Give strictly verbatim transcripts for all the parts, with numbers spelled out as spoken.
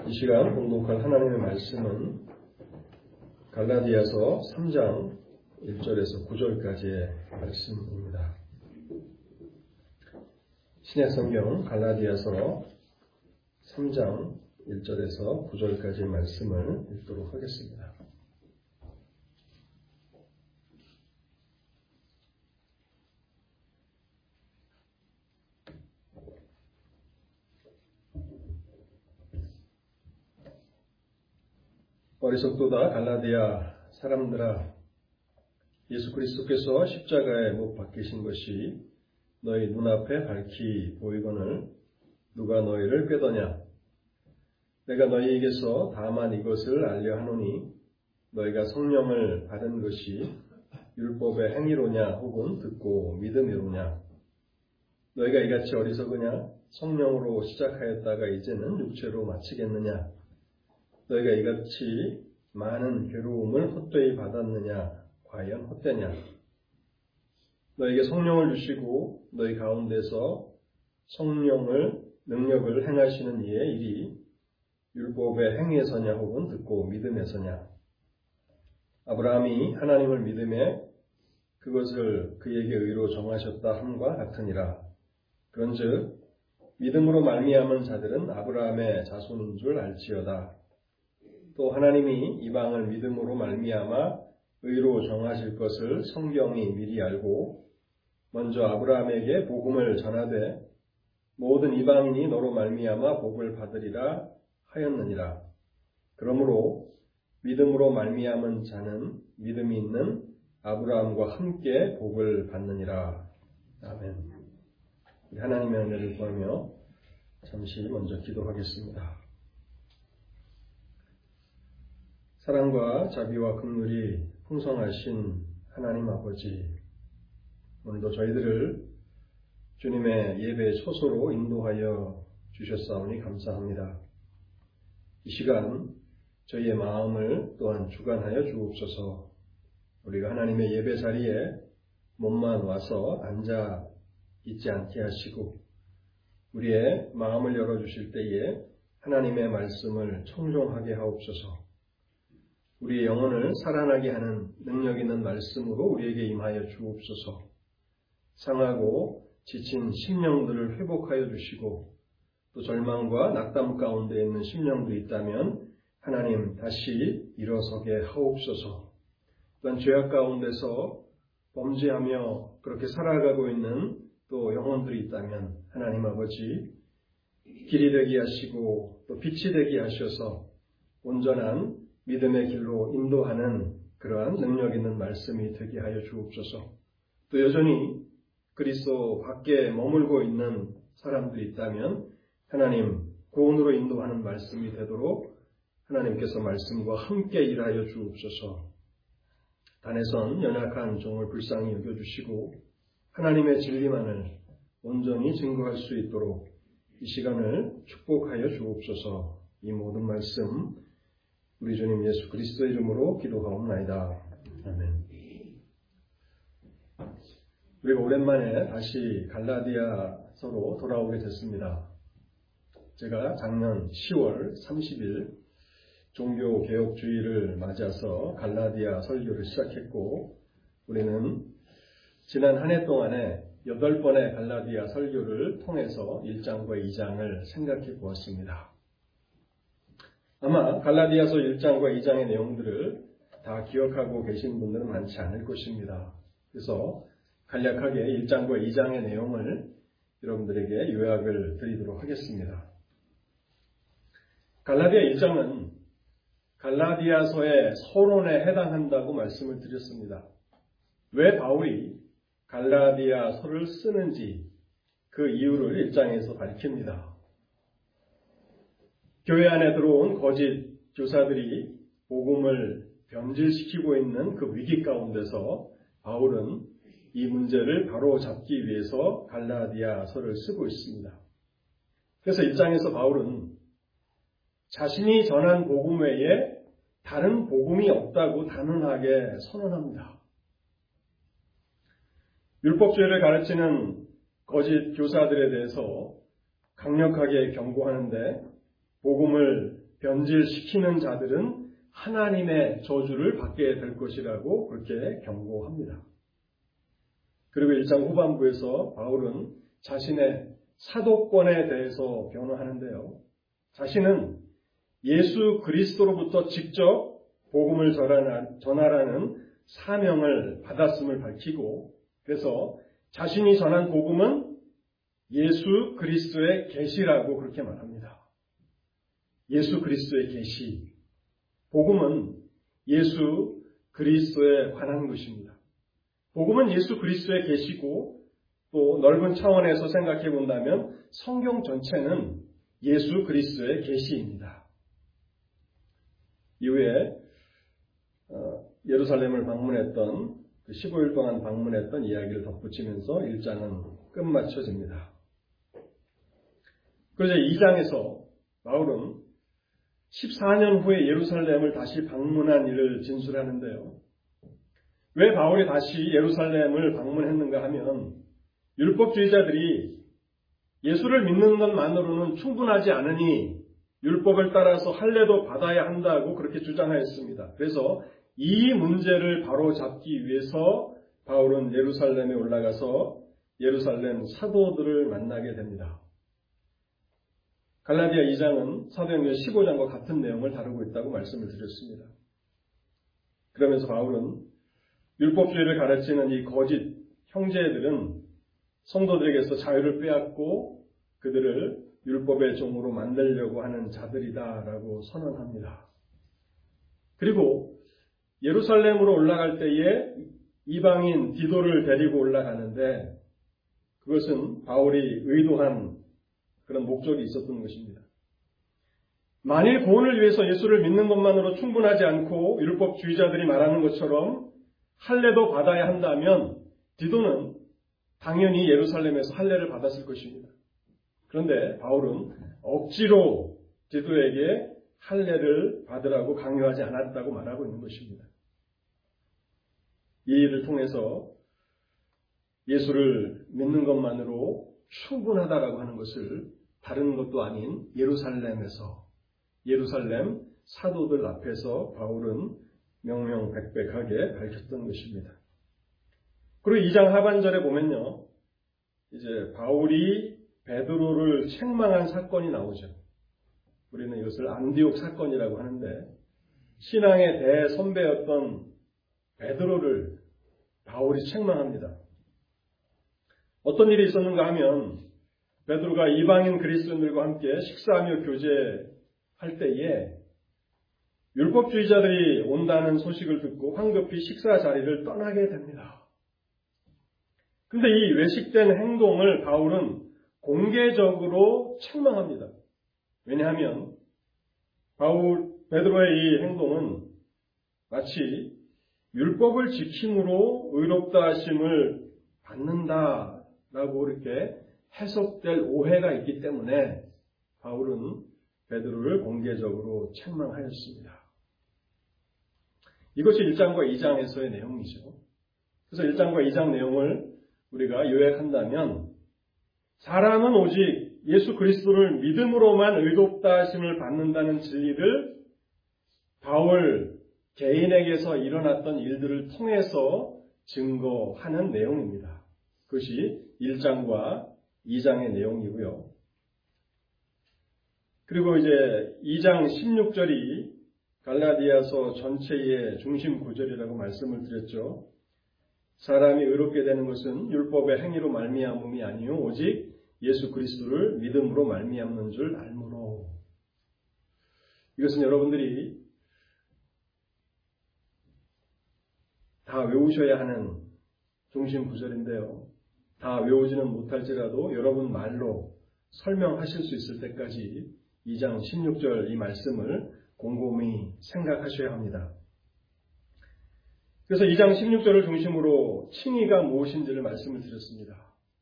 이 시간 공독할 하나님의 말씀은 갈라디아서 삼 장 일 절에서 구 절까지의 말씀입니다. 신약성경 갈라디아서 삼 장 일 절에서 구 절까지의 말씀을 읽도록 하겠습니다. 어리석도다 갈라디아 사람들아, 예수 그리스도께서 십자가에 못 박히신 것이 너희 눈앞에 밝히 보이거늘 누가 너희를 꾀더냐? 내가 너희에게서 다만 이것을 알려 하노니 너희가 성령을 받은 것이 율법의 행위로냐 혹은 듣고 믿음이로냐? 너희가 이같이 어리석으냐? 성령으로 시작하였다가 이제는 육체로 마치겠느냐? 너희가 이같이 많은 괴로움을 헛되이 받았느냐? 과연 헛되냐? 너희에게 성령을 주시고 너희 가운데서 성령을 능력을 행하시는 이의 일이 율법의 행위에서냐 혹은 듣고 믿음에서냐? 아브라함이 하나님을 믿음에 그것을 그에게 의로 정하셨다 함과 같으니라. 그런즉 믿음으로 말미암은 자들은 아브라함의 자손인 줄 알지어다. 또 하나님이 이방을 믿음으로 말미암아 의로 정하실 것을 성경이 미리 알고 먼저 아브라함에게 복음을 전하되 모든 이방인이 너로 말미암아 복을 받으리라 하였느니라. 그러므로 믿음으로 말미암은 자는 믿음이 있는 아브라함과 함께 복을 받느니라. 아멘. 하나님의 은혜를 구하며 잠시 먼저 기도하겠습니다. 사랑과 자비와 긍휼이 풍성하신 하나님 아버지, 오늘도 저희들을 주님의 예배 초소로 인도하여 주셨사오니 감사합니다. 이 시간 저희의 마음을 또한 주관하여 주옵소서. 우리가 하나님의 예배 자리에 몸만 와서 앉아 있지 않게 하시고 우리의 마음을 열어주실 때에 하나님의 말씀을 청종하게 하옵소서. 우리의 영혼을 살아나게 하는 능력 있는 말씀으로 우리에게 임하여 주옵소서. 상하고 지친 심령들을 회복하여 주시고 또 절망과 낙담 가운데 있는 심령들이 있다면 하나님 다시 일어서게 하옵소서. 또한 죄악 가운데서 범죄하며 그렇게 살아가고 있는 또 영혼들이 있다면 하나님 아버지 길이 되게 하시고 또 빛이 되게 하셔서 온전한 믿음의 길로 인도하는 그러한 능력 있는 말씀이 되게 하여 주옵소서. 또 여전히 그리스도 밖에 머물고 있는 사람들이 있다면 하나님 구원으로 인도하는 말씀이 되도록 하나님께서 말씀과 함께 일하여 주옵소서. 단에선 연약한 종을 불쌍히 여겨주시고 하나님의 진리만을 온전히 증거할 수 있도록 이 시간을 축복하여 주옵소서. 이 모든 말씀 우리 주님 예수 그리스도의 이름으로 기도하옵나이다. 아멘. 우리가 오랜만에 다시 갈라디아서로 돌아오게 됐습니다. 제가 작년 시월 삼십일 종교개혁주의를 맞아서 갈라디아 설교를 시작했고 우리는 지난 한 해 동안에 여덟 번의 갈라디아 설교를 통해서 일 장과 이 장을 생각해 보았습니다. 아마 갈라디아서 일 장과 이 장의 내용들을 다 기억하고 계신 분들은 많지 않을 것입니다. 그래서 간략하게 일 장과 이 장의 내용을 여러분들에게 요약을 드리도록 하겠습니다. 갈라디아 일 장은 갈라디아서의 서론에 해당한다고 말씀을 드렸습니다. 왜 바울이 갈라디아서를 쓰는지 그 이유를 일 장에서 밝힙니다. 교회 안에 들어온 거짓 교사들이 복음을 변질시키고 있는 그 위기 가운데서 바울은 이 문제를 바로 잡기 위해서 갈라디아서를 쓰고 있습니다. 그래서 일 장에서 바울은 자신이 전한 복음 외에 다른 복음이 없다고 단언하게 선언합니다. 율법주의를 가르치는 거짓 교사들에 대해서 강력하게 경고하는데 복음을 변질시키는 자들은 하나님의 저주를 받게 될 것이라고 그렇게 경고합니다. 그리고 일 장 후반부에서 바울은 자신의 사도권에 대해서 변호하는데요. 자신은 예수 그리스도로부터 직접 복음을 전하라는 사명을 받았음을 밝히고, 그래서 자신이 전한 복음은 예수 그리스도의 계시라고 그렇게 말합니다. 예수 그리스도의 계시. 복음은 예수 그리스도에 관한 것입니다. 복음은 예수 그리스도의 계시고, 또 넓은 차원에서 생각해 본다면 성경 전체는 예수 그리스도의 계시입니다. 이후에 예루살렘을 방문했던 그 십오 일 동안 방문했던 이야기를 덧붙이면서 일 장은 끝마쳐집니다. 그래서 이 장에서 바울은 십사 년 후에 예루살렘을 다시 방문한 일을 진술하는데요. 왜 바울이 다시 예루살렘을 방문했는가 하면 율법주의자들이 예수를 믿는 것만으로는 충분하지 않으니 율법을 따라서 할례도 받아야 한다고 그렇게 주장하였습니다. 그래서 이 문제를 바로잡기 위해서 바울은 예루살렘에 올라가서 예루살렘 사도들을 만나게 됩니다. 갈라디아 이 장은 사도행전 십오 장과 같은 내용을 다루고 있다고 말씀을 드렸습니다. 그러면서 바울은 율법주의를 가르치는 이 거짓 형제들은 성도들에게서 자유를 빼앗고 그들을 율법의 종으로 만들려고 하는 자들이다라고 선언합니다. 그리고 예루살렘으로 올라갈 때에 이방인 디도를 데리고 올라가는데 그것은 바울이 의도한 그런 목적이 있었던 것입니다. 만일 구원을 위해서 예수를 믿는 것만으로 충분하지 않고 율법주의자들이 말하는 것처럼 할례도 받아야 한다면 디도는 당연히 예루살렘에서 할례를 받았을 것입니다. 그런데 바울은 억지로 디도에게 할례를 받으라고 강요하지 않았다고 말하고 있는 것입니다. 이 일을 통해서 예수를 믿는 것만으로 충분하다라고 하는 것을 다른 것도 아닌 예루살렘에서 예루살렘 사도들 앞에서 바울은 명명백백하게 밝혔던 것입니다. 그리고 이 장 하반절에 보면요, 이제 바울이 베드로를 책망한 사건이 나오죠. 우리는 이것을 안디옥 사건이라고 하는데 신앙의 대선배였던 베드로를 바울이 책망합니다. 어떤 일이 있었는가 하면 베드로가 이방인 그리스도인들과 함께 식사하며 교제할 때에 율법주의자들이 온다는 소식을 듣고 황급히 식사 자리를 떠나게 됩니다. 그런데 이 외식된 행동을 바울은 공개적으로 책망합니다. 왜냐하면 바울 베드로의 이 행동은 마치 율법을 지킴으로 의롭다 하심을 받는다라고 이렇게 해석될 오해가 있기 때문에 바울은 베드로를 공개적으로 책망하였습니다. 이것이 일 장과 이 장에서의 내용이죠. 그래서 일 장과 이 장 내용을 우리가 요약한다면 사람은 오직 예수 그리스도를 믿음으로만 의롭다 하심을 받는다는 진리를 바울 개인에게서 일어났던 일들을 통해서 증거하는 내용입니다. 그것이 일 장과 이 장의 내용이고요. 그리고 이제 이 장 십육 절이 갈라디아서 전체의 중심 구절이라고 말씀을 드렸죠. 사람이 의롭게 되는 것은 율법의 행위로 말미암음이 아니요 오직 예수 그리스도를 믿음으로 말미암는 줄 알므로. 이것은 여러분들이 다 외우셔야 하는 중심 구절인데요. 다 외우지는 못할지라도 여러분 말로 설명하실 수 있을 때까지 이 장 십육 절 이 말씀을 곰곰이 생각하셔야 합니다. 그래서 이 장 십육 절을 중심으로 칭의가 무엇인지를 말씀을 드렸습니다.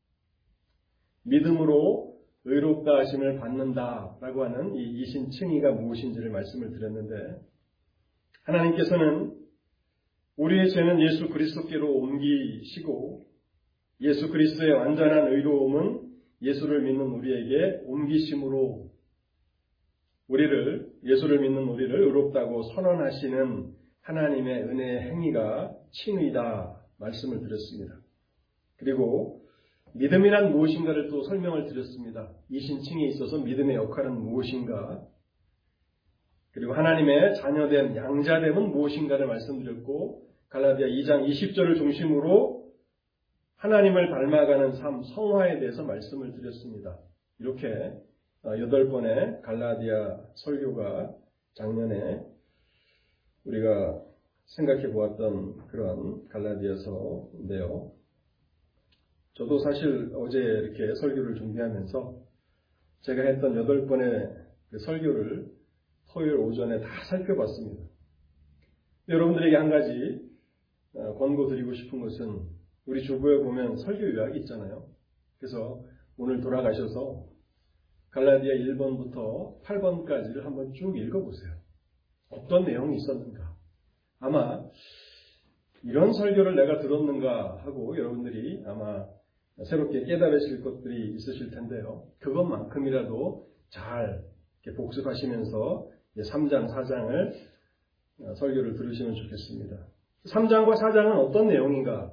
믿음으로 의롭다 하심을 받는다라고 하는 이 이신 칭의가 무엇인지를 말씀을 드렸는데 하나님께서는 우리의 죄는 예수 그리스도께로 옮기시고 예수 그리스도의 완전한 의로움은 예수를 믿는 우리에게 옮기심으로 우리를, 예수를 믿는 우리를 의롭다고 선언하시는 하나님의 은혜의 행위가 칭의다 말씀을 드렸습니다. 그리고 믿음이란 무엇인가를 또 설명을 드렸습니다. 이 신칭에 있어서 믿음의 역할은 무엇인가, 그리고 하나님의 자녀됨, 양자됨은 무엇인가를 말씀드렸고, 갈라디아 이 장 이십 절을 중심으로 하나님을 닮아가는 삶, 성화에 대해서 말씀을 드렸습니다. 이렇게 여덟 번의 갈라디아 설교가 작년에 우리가 생각해 보았던 그런 갈라디아서인데요. 저도 사실 어제 이렇게 설교를 준비하면서 제가 했던 여덟 번의 그 설교를 토요일 오전에 다 살펴봤습니다. 여러분들에게 한 가지 권고 드리고 싶은 것은, 우리 주보에 보면 설교 요약이 있잖아요. 그래서 오늘 돌아가셔서 갈라디아 일 번부터 팔 번까지를 한번 쭉 읽어보세요. 어떤 내용이 있었는가. 아마 이런 설교를 내가 들었는가 하고 여러분들이 아마 새롭게 깨달으실 것들이 있으실 텐데요. 그것만큼이라도 잘 이렇게 복습하시면서 삼 장, 사 장을 설교를 들으시면 좋겠습니다. 삼 장과 사 장은 어떤 내용인가?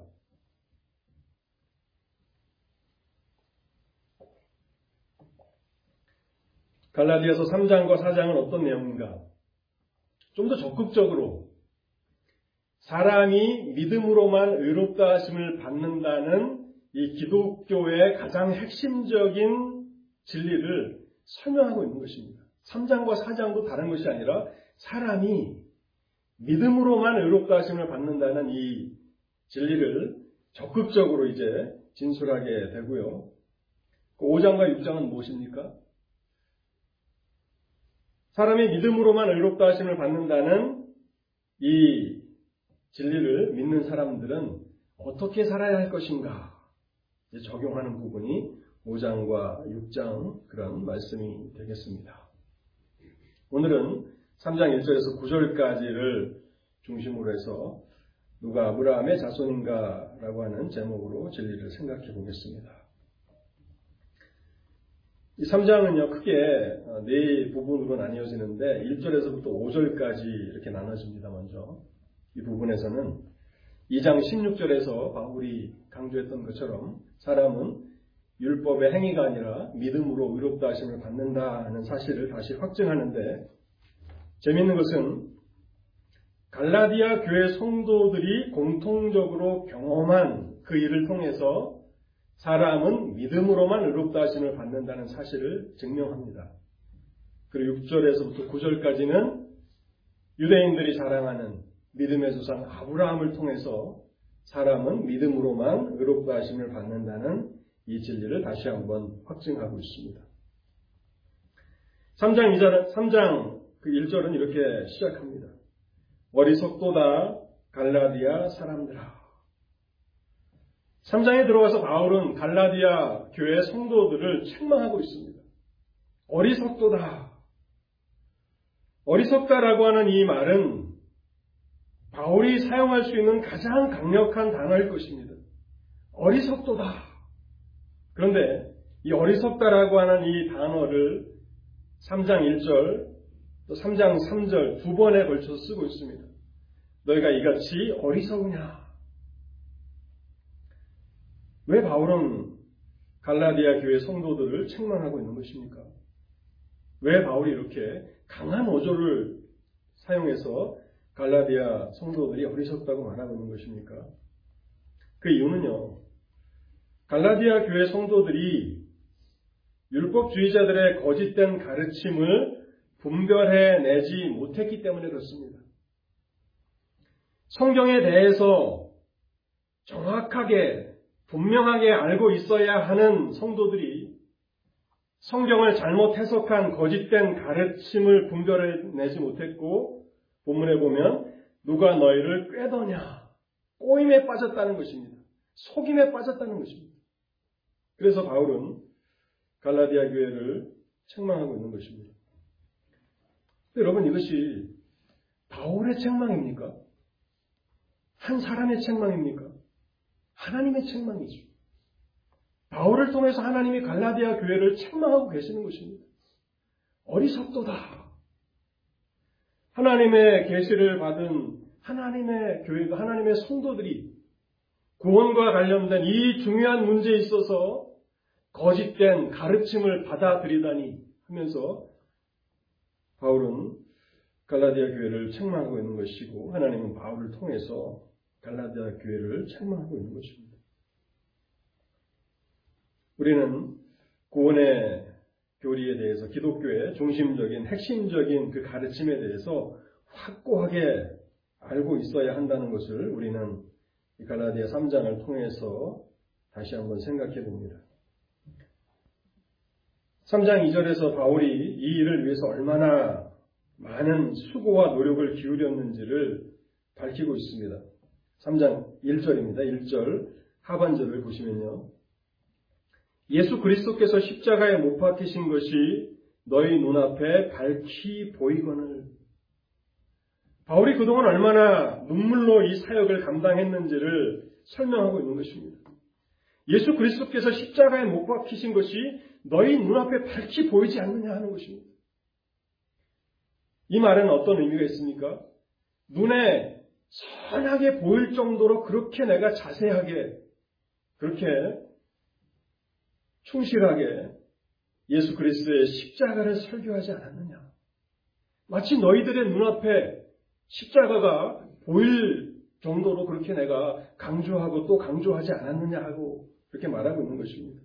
갈라디아서 삼 장과 사 장은 어떤 내용인가? 좀 더 적극적으로 사람이 믿음으로만 의롭다 하심을 받는다는 이 기독교의 가장 핵심적인 진리를 설명하고 있는 것입니다. 삼 장과 사 장도 다른 것이 아니라 사람이 믿음으로만 의롭다 하심을 받는다는 이 진리를 적극적으로 이제 진술하게 되고요. 오 장과 육 장은 무엇입니까? 사람이 믿음으로만 의롭다 하심을 받는다는 이 진리를 믿는 사람들은 어떻게 살아야 할 것인가 이제 적용하는 부분이 오 장과 육 장 그런 말씀이 되겠습니다. 오늘은 삼 장 일 절에서 구 절까지를 중심으로 해서 누가 아브라함의 자손인가 라고 하는 제목으로 진리를 생각해 보겠습니다. 이 삼 장은요, 크게 네 부분으로 나뉘어지는데 일 절에서부터 오 절까지 이렇게 나눠집니다. 먼저 이 부분에서는 이 장 십육 절에서 바울이 강조했던 것처럼 사람은 율법의 행위가 아니라 믿음으로 의롭다 하심을 받는다는 사실을 다시 확증하는데, 재미있는 것은 갈라디아 교회 성도들이 공통적으로 경험한 그 일을 통해서 사람은 믿음으로만 의롭다 하심을 받는다는 사실을 증명합니다. 그리고 육 절에서부터 구 절까지는 유대인들이 자랑하는 믿음의 조상 아브라함을 통해서 사람은 믿음으로만 의롭다 하심을 받는다는 이 진리를 다시 한번 확증하고 있습니다. 삼 장 이 절, 삼 장 그 일 절은 이렇게 시작합니다. 어리석도다 갈라디아 사람들아. 삼 장에 들어가서 바울은 갈라디아 교회 성도들을 책망하고 있습니다. 어리석도다. 어리석다라고 하는 이 말은 바울이 사용할 수 있는 가장 강력한 단어일 것입니다. 어리석도다. 그런데 이 어리석다라고 하는 이 단어를 삼 장 일 절, 또 삼 장 삼 절 두 번에 걸쳐 쓰고 있습니다. 너희가 이같이 어리석으냐. 왜 바울은 갈라디아 교회 성도들을 책망하고 있는 것입니까? 왜 바울이 이렇게 강한 어조를 사용해서 갈라디아 성도들이 어리석다고 말하고 있는 것입니까? 그 이유는요, 갈라디아 교회 성도들이 율법주의자들의 거짓된 가르침을 분별해내지 못했기 때문에 그렇습니다. 성경에 대해서 정확하게 분명하게 알고 있어야 하는 성도들이 성경을 잘못 해석한 거짓된 가르침을 분별해내지 못했고, 본문에 보면 누가 너희를 꾀더냐, 꼬임에 빠졌다는 것입니다. 속임에 빠졌다는 것입니다. 그래서 바울은 갈라디아 교회를 책망하고 있는 것입니다. 여러분, 이것이 바울의 책망입니까? 한 사람의 책망입니까? 하나님의 책망이죠. 바울을 통해서 하나님이 갈라디아 교회를 책망하고 계시는 것입니다. 어리석도다. 하나님의 계시를 받은 하나님의 교회가, 하나님의 성도들이 구원과 관련된 이 중요한 문제에 있어서 거짓된 가르침을 받아들이다니 하면서 바울은 갈라디아 교회를 책망하고 있는 것이고, 하나님은 바울을 통해서 갈라디아 교회를 책망하고 있는 것입니다. 우리는 구원의 교리에 대해서, 기독교의 중심적인 핵심적인 그 가르침에 대해서 확고하게 알고 있어야 한다는 것을 우리는 갈라디아 삼 장을 통해서 다시 한번 생각해 봅니다. 삼 장 이 절에서 바울이 이 일을 위해서 얼마나 많은 수고와 노력을 기울였는지를 밝히고 있습니다. 삼 장 일 절입니다. 일 절 하반절을 보시면요. 예수 그리스도께서 십자가에 못 박히신 것이 너희 눈앞에 밝히 보이거늘. 바울이 그동안 얼마나 눈물로 이 사역을 감당했는지를 설명하고 있는 것입니다. 예수 그리스도께서 십자가에 못 박히신 것이 너희 눈앞에 밝히 보이지 않느냐 하는 것입니다. 이 말은 어떤 의미가 있습니까? 눈에 선하게 보일 정도로 그렇게 내가 자세하게, 그렇게 충실하게 예수 그리스도의 십자가를 설교하지 않았느냐. 마치 너희들의 눈앞에 십자가가 보일 정도로 그렇게 내가 강조하고 또 강조하지 않았느냐 하고 그렇게 말하고 있는 것입니다.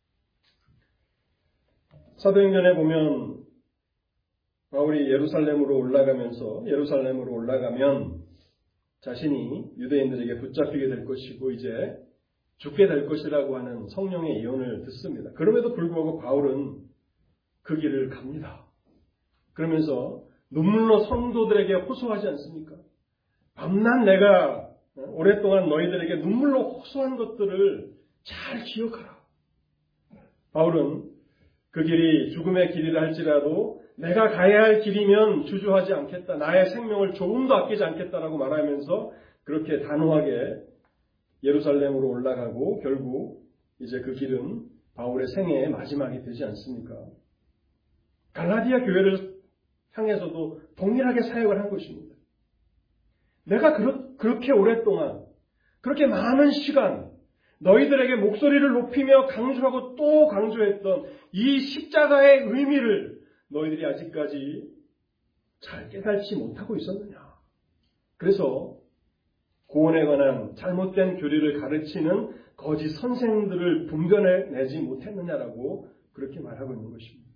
사도행전에 보면 바울이 예루살렘으로 올라가면서 예루살렘으로 올라가면 자신이 유대인들에게 붙잡히게 될 것이고 이제 죽게 될 것이라고 하는 성령의 예언을 듣습니다. 그럼에도 불구하고 바울은 그 길을 갑니다. 그러면서 눈물로 성도들에게 호소하지 않습니까? 밤낮 내가 오랫동안 너희들에게 눈물로 호소한 것들을 잘 기억하라. 바울은 그 길이 죽음의 길이라 할지라도 내가 가야 할 길이면 주저하지 않겠다. 나의 생명을 조금도 아끼지 않겠다라고 말하면서 그렇게 단호하게 예루살렘으로 올라가고 결국 이제 그 길은 바울의 생애의 마지막이 되지 않습니까? 갈라디아 교회를 향해서도 동일하게 사역을 한 것입니다. 내가 그렇, 그렇게 오랫동안 그렇게 많은 시간 너희들에게 목소리를 높이며 강조하고 또 강조했던 이 십자가의 의미를 너희들이 아직까지 잘 깨닫지 못하고 있었느냐. 그래서 구원에 관한 잘못된 교리를 가르치는 거짓 선생들을 분별해내지 못했느냐라고 그렇게 말하고 있는 것입니다.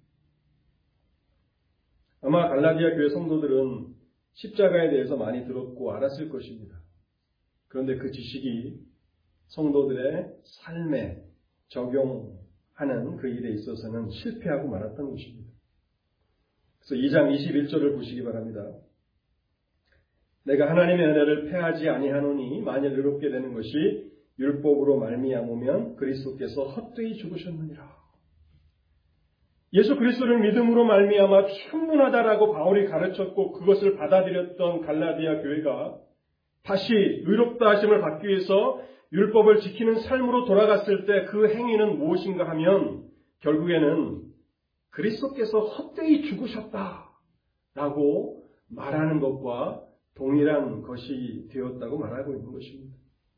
아마 갈라디아 교회 성도들은 십자가에 대해서 많이 들었고 알았을 것입니다. 그런데 그 지식이 성도들의 삶에 적용하는 그 일에 있어서는 실패하고 말았던 것입니다. 그래서 이 장 이십일 절을 보시기 바랍니다. 내가 하나님의 은혜를 패하지 아니하노니 만일 의롭게 되는 것이 율법으로 말미암으면 그리스도께서 헛되이 죽으셨느니라. 예수 그리스도를 믿음으로 말미암아 충분하다라고 바울이 가르쳤고 그것을 받아들였던 갈라디아 교회가 다시 의롭다 하심을 받기 위해서 율법을 지키는 삶으로 돌아갔을 때 그 행위는 무엇인가 하면 결국에는 그리스도께서 헛되이 죽으셨다라고 말하는 것과 동일한 것이 되었다고 말하고 있는 것입니다.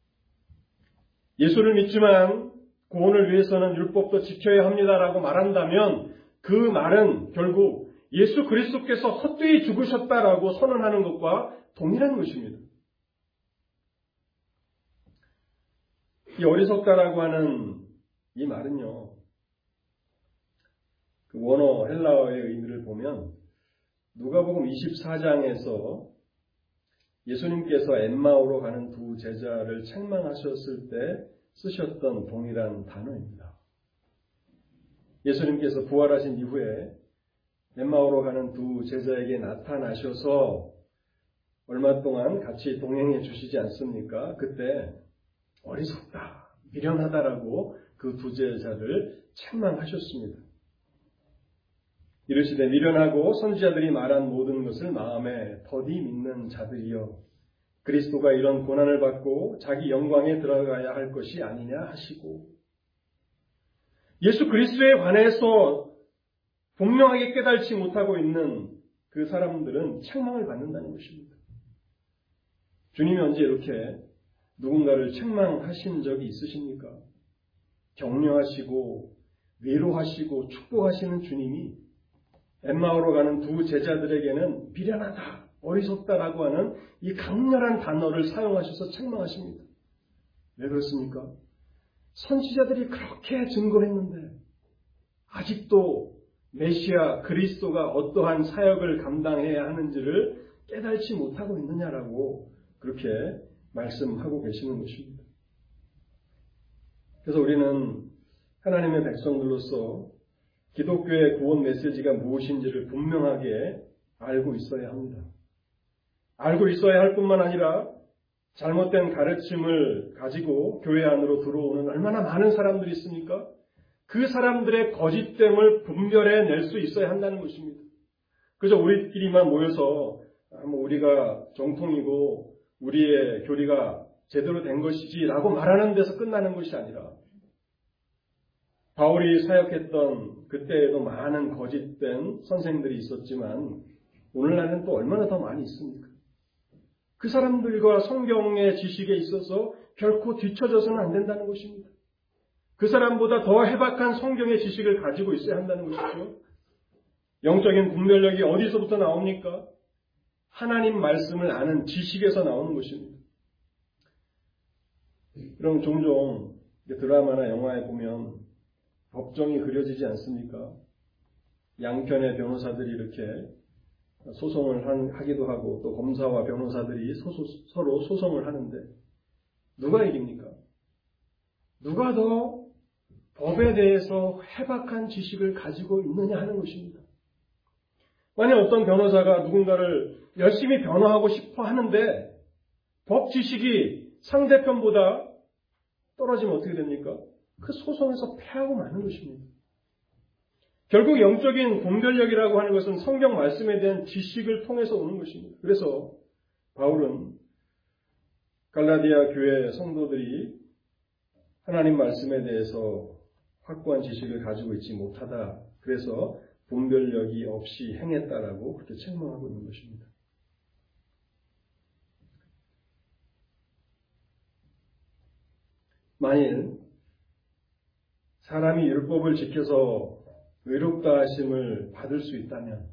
예수를 믿지만 구원을 위해서는 율법도 지켜야 합니다라고 말한다면 그 말은 결국 예수 그리스도께서 헛되이 죽으셨다라고 선언하는 것과 동일한 것입니다. 이 어리석다라고 하는 이 말은요, 그 원어 헬라어의 의미를 보면 누가복음 이십사 장에서 예수님께서 엠마오로 가는 두 제자를 책망하셨을 때 쓰셨던 동일한 단어입니다. 예수님께서 부활하신 이후에 엠마오로 가는 두 제자에게 나타나셔서 얼마 동안 같이 동행해 주시지 않습니까? 그때 어리석다, 미련하다라고 그 두 제자를 책망하셨습니다. 이르시되 미련하고 선지자들이 말한 모든 것을 마음에 더디 믿는 자들이여 그리스도가 이런 고난을 받고 자기 영광에 들어가야 할 것이 아니냐 하시고 예수 그리스도에 관해서 분명하게 깨달지 못하고 있는 그 사람들은 책망을 받는다는 것입니다. 주님이 언제 이렇게 누군가를 책망하신 적이 있으십니까? 격려하시고 위로하시고 축복하시는 주님이 엠마오로 가는 두 제자들에게는 미련하다, 어리석다라고 하는 이 강렬한 단어를 사용하셔서 책망하십니다. 왜 그렇습니까? 선지자들이 그렇게 증거했는데 아직도 메시아 그리스도가 어떠한 사역을 감당해야 하는지를 깨달지 못하고 있느냐라고 그렇게 말씀하고 계시는 것입니다. 그래서 우리는 하나님의 백성들로서 기독교의 구원 메시지가 무엇인지를 분명하게 알고 있어야 합니다. 알고 있어야 할 뿐만 아니라 잘못된 가르침을 가지고 교회 안으로 들어오는 얼마나 많은 사람들이 있습니까? 그 사람들의 거짓됨을 분별해 낼 수 있어야 한다는 것입니다. 그래서 우리끼리만 모여서 우리가 정통이고 우리의 교리가 제대로 된 것이지라고 말하는 데서 끝나는 것이 아니라 바울이 사역했던 그때에도 많은 거짓된 선생들이 있었지만 오늘날은 또 얼마나 더 많이 있습니까? 그 사람들과 성경의 지식에 있어서 결코 뒤처져서는 안 된다는 것입니다. 그 사람보다 더 해박한 성경의 지식을 가지고 있어야 한다는 것이죠. 영적인 분별력이 어디서부터 나옵니까? 하나님 말씀을 아는 지식에서 나오는 것입니다. 그럼 종종 드라마나 영화에 보면 법정이 그려지지 않습니까? 양편의 변호사들이 이렇게 소송을 하기도 하고 또 검사와 변호사들이 소소, 서로 소송을 하는데 누가 이깁니까? 누가 더 법에 대해서 해박한 지식을 가지고 있느냐 하는 것입니다. 만약 어떤 변호사가 누군가를 열심히 변호하고 싶어 하는데 법 지식이 상대편보다 떨어지면 어떻게 됩니까? 그 소송에서 패하고 마는 것입니다. 결국 영적인 분별력이라고 하는 것은 성경 말씀에 대한 지식을 통해서 오는 것입니다. 그래서 바울은 갈라디아 교회 성도들이 하나님 말씀에 대해서 확고한 지식을 가지고 있지 못하다. 그래서 분별력이 없이 행했다라고 그렇게 책망하고 있는 것입니다. 만일 사람이 율법을 지켜서 의롭다 하심을 받을 수 있다면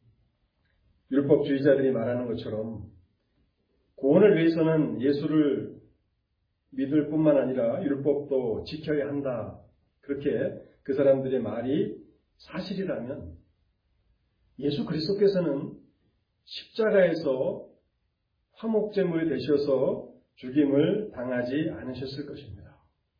율법주의자들이 말하는 것처럼 구원을 위해서는 예수를 믿을 뿐만 아니라 율법도 지켜야 한다. 그렇게 그 사람들의 말이 사실이라면 예수 그리스도께서는 십자가에서 화목제물이 되셔서 죽임을 당하지 않으셨을 것입니다.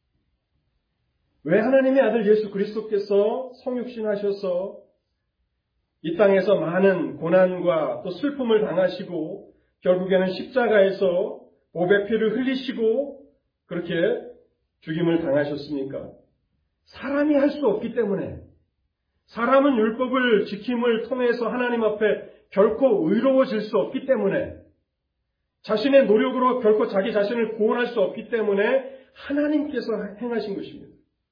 왜 하나님의 아들 예수 그리스도께서 성육신하셔서 이 땅에서 많은 고난과 또 슬픔을 당하시고 결국에는 십자가에서 보배 피를 흘리시고 그렇게 죽임을 당하셨습니까? 사람이 할 수 없기 때문에 사람은 율법을 지킴을 통해서 하나님 앞에 결코 의로워질 수 없기 때문에 자신의 노력으로 결코 자기 자신을 구원할 수 없기 때문에 하나님께서 행하신 것입니다.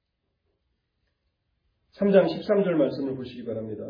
삼 장 십삼 절 말씀을 보시기 바랍니다.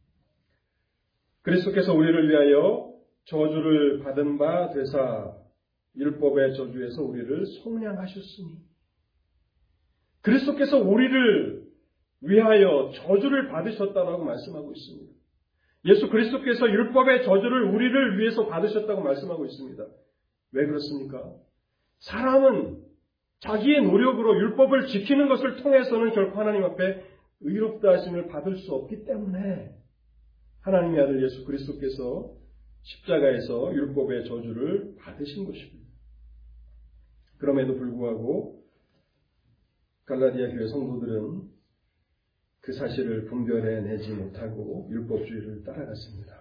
그리스도께서 우리를 위하여 저주를 받은 바 되사 율법의 저주에서 우리를 속량하셨으니 그리스도께서 우리를 위하여 저주를 받으셨다고 말씀하고 있습니다. 예수 그리스도께서 율법의 저주를 우리를 위해서 받으셨다고 말씀하고 있습니다. 왜 그렇습니까? 사람은 자기의 노력으로 율법을 지키는 것을 통해서는 결코 하나님 앞에 의롭다 하심을 받을 수 없기 때문에 하나님의 아들 예수 그리스도께서 십자가에서 율법의 저주를 받으신 것입니다. 그럼에도 불구하고 갈라디아 교회 성도들은 그 사실을 분별해내지 못하고 율법주의를 따라갔습니다.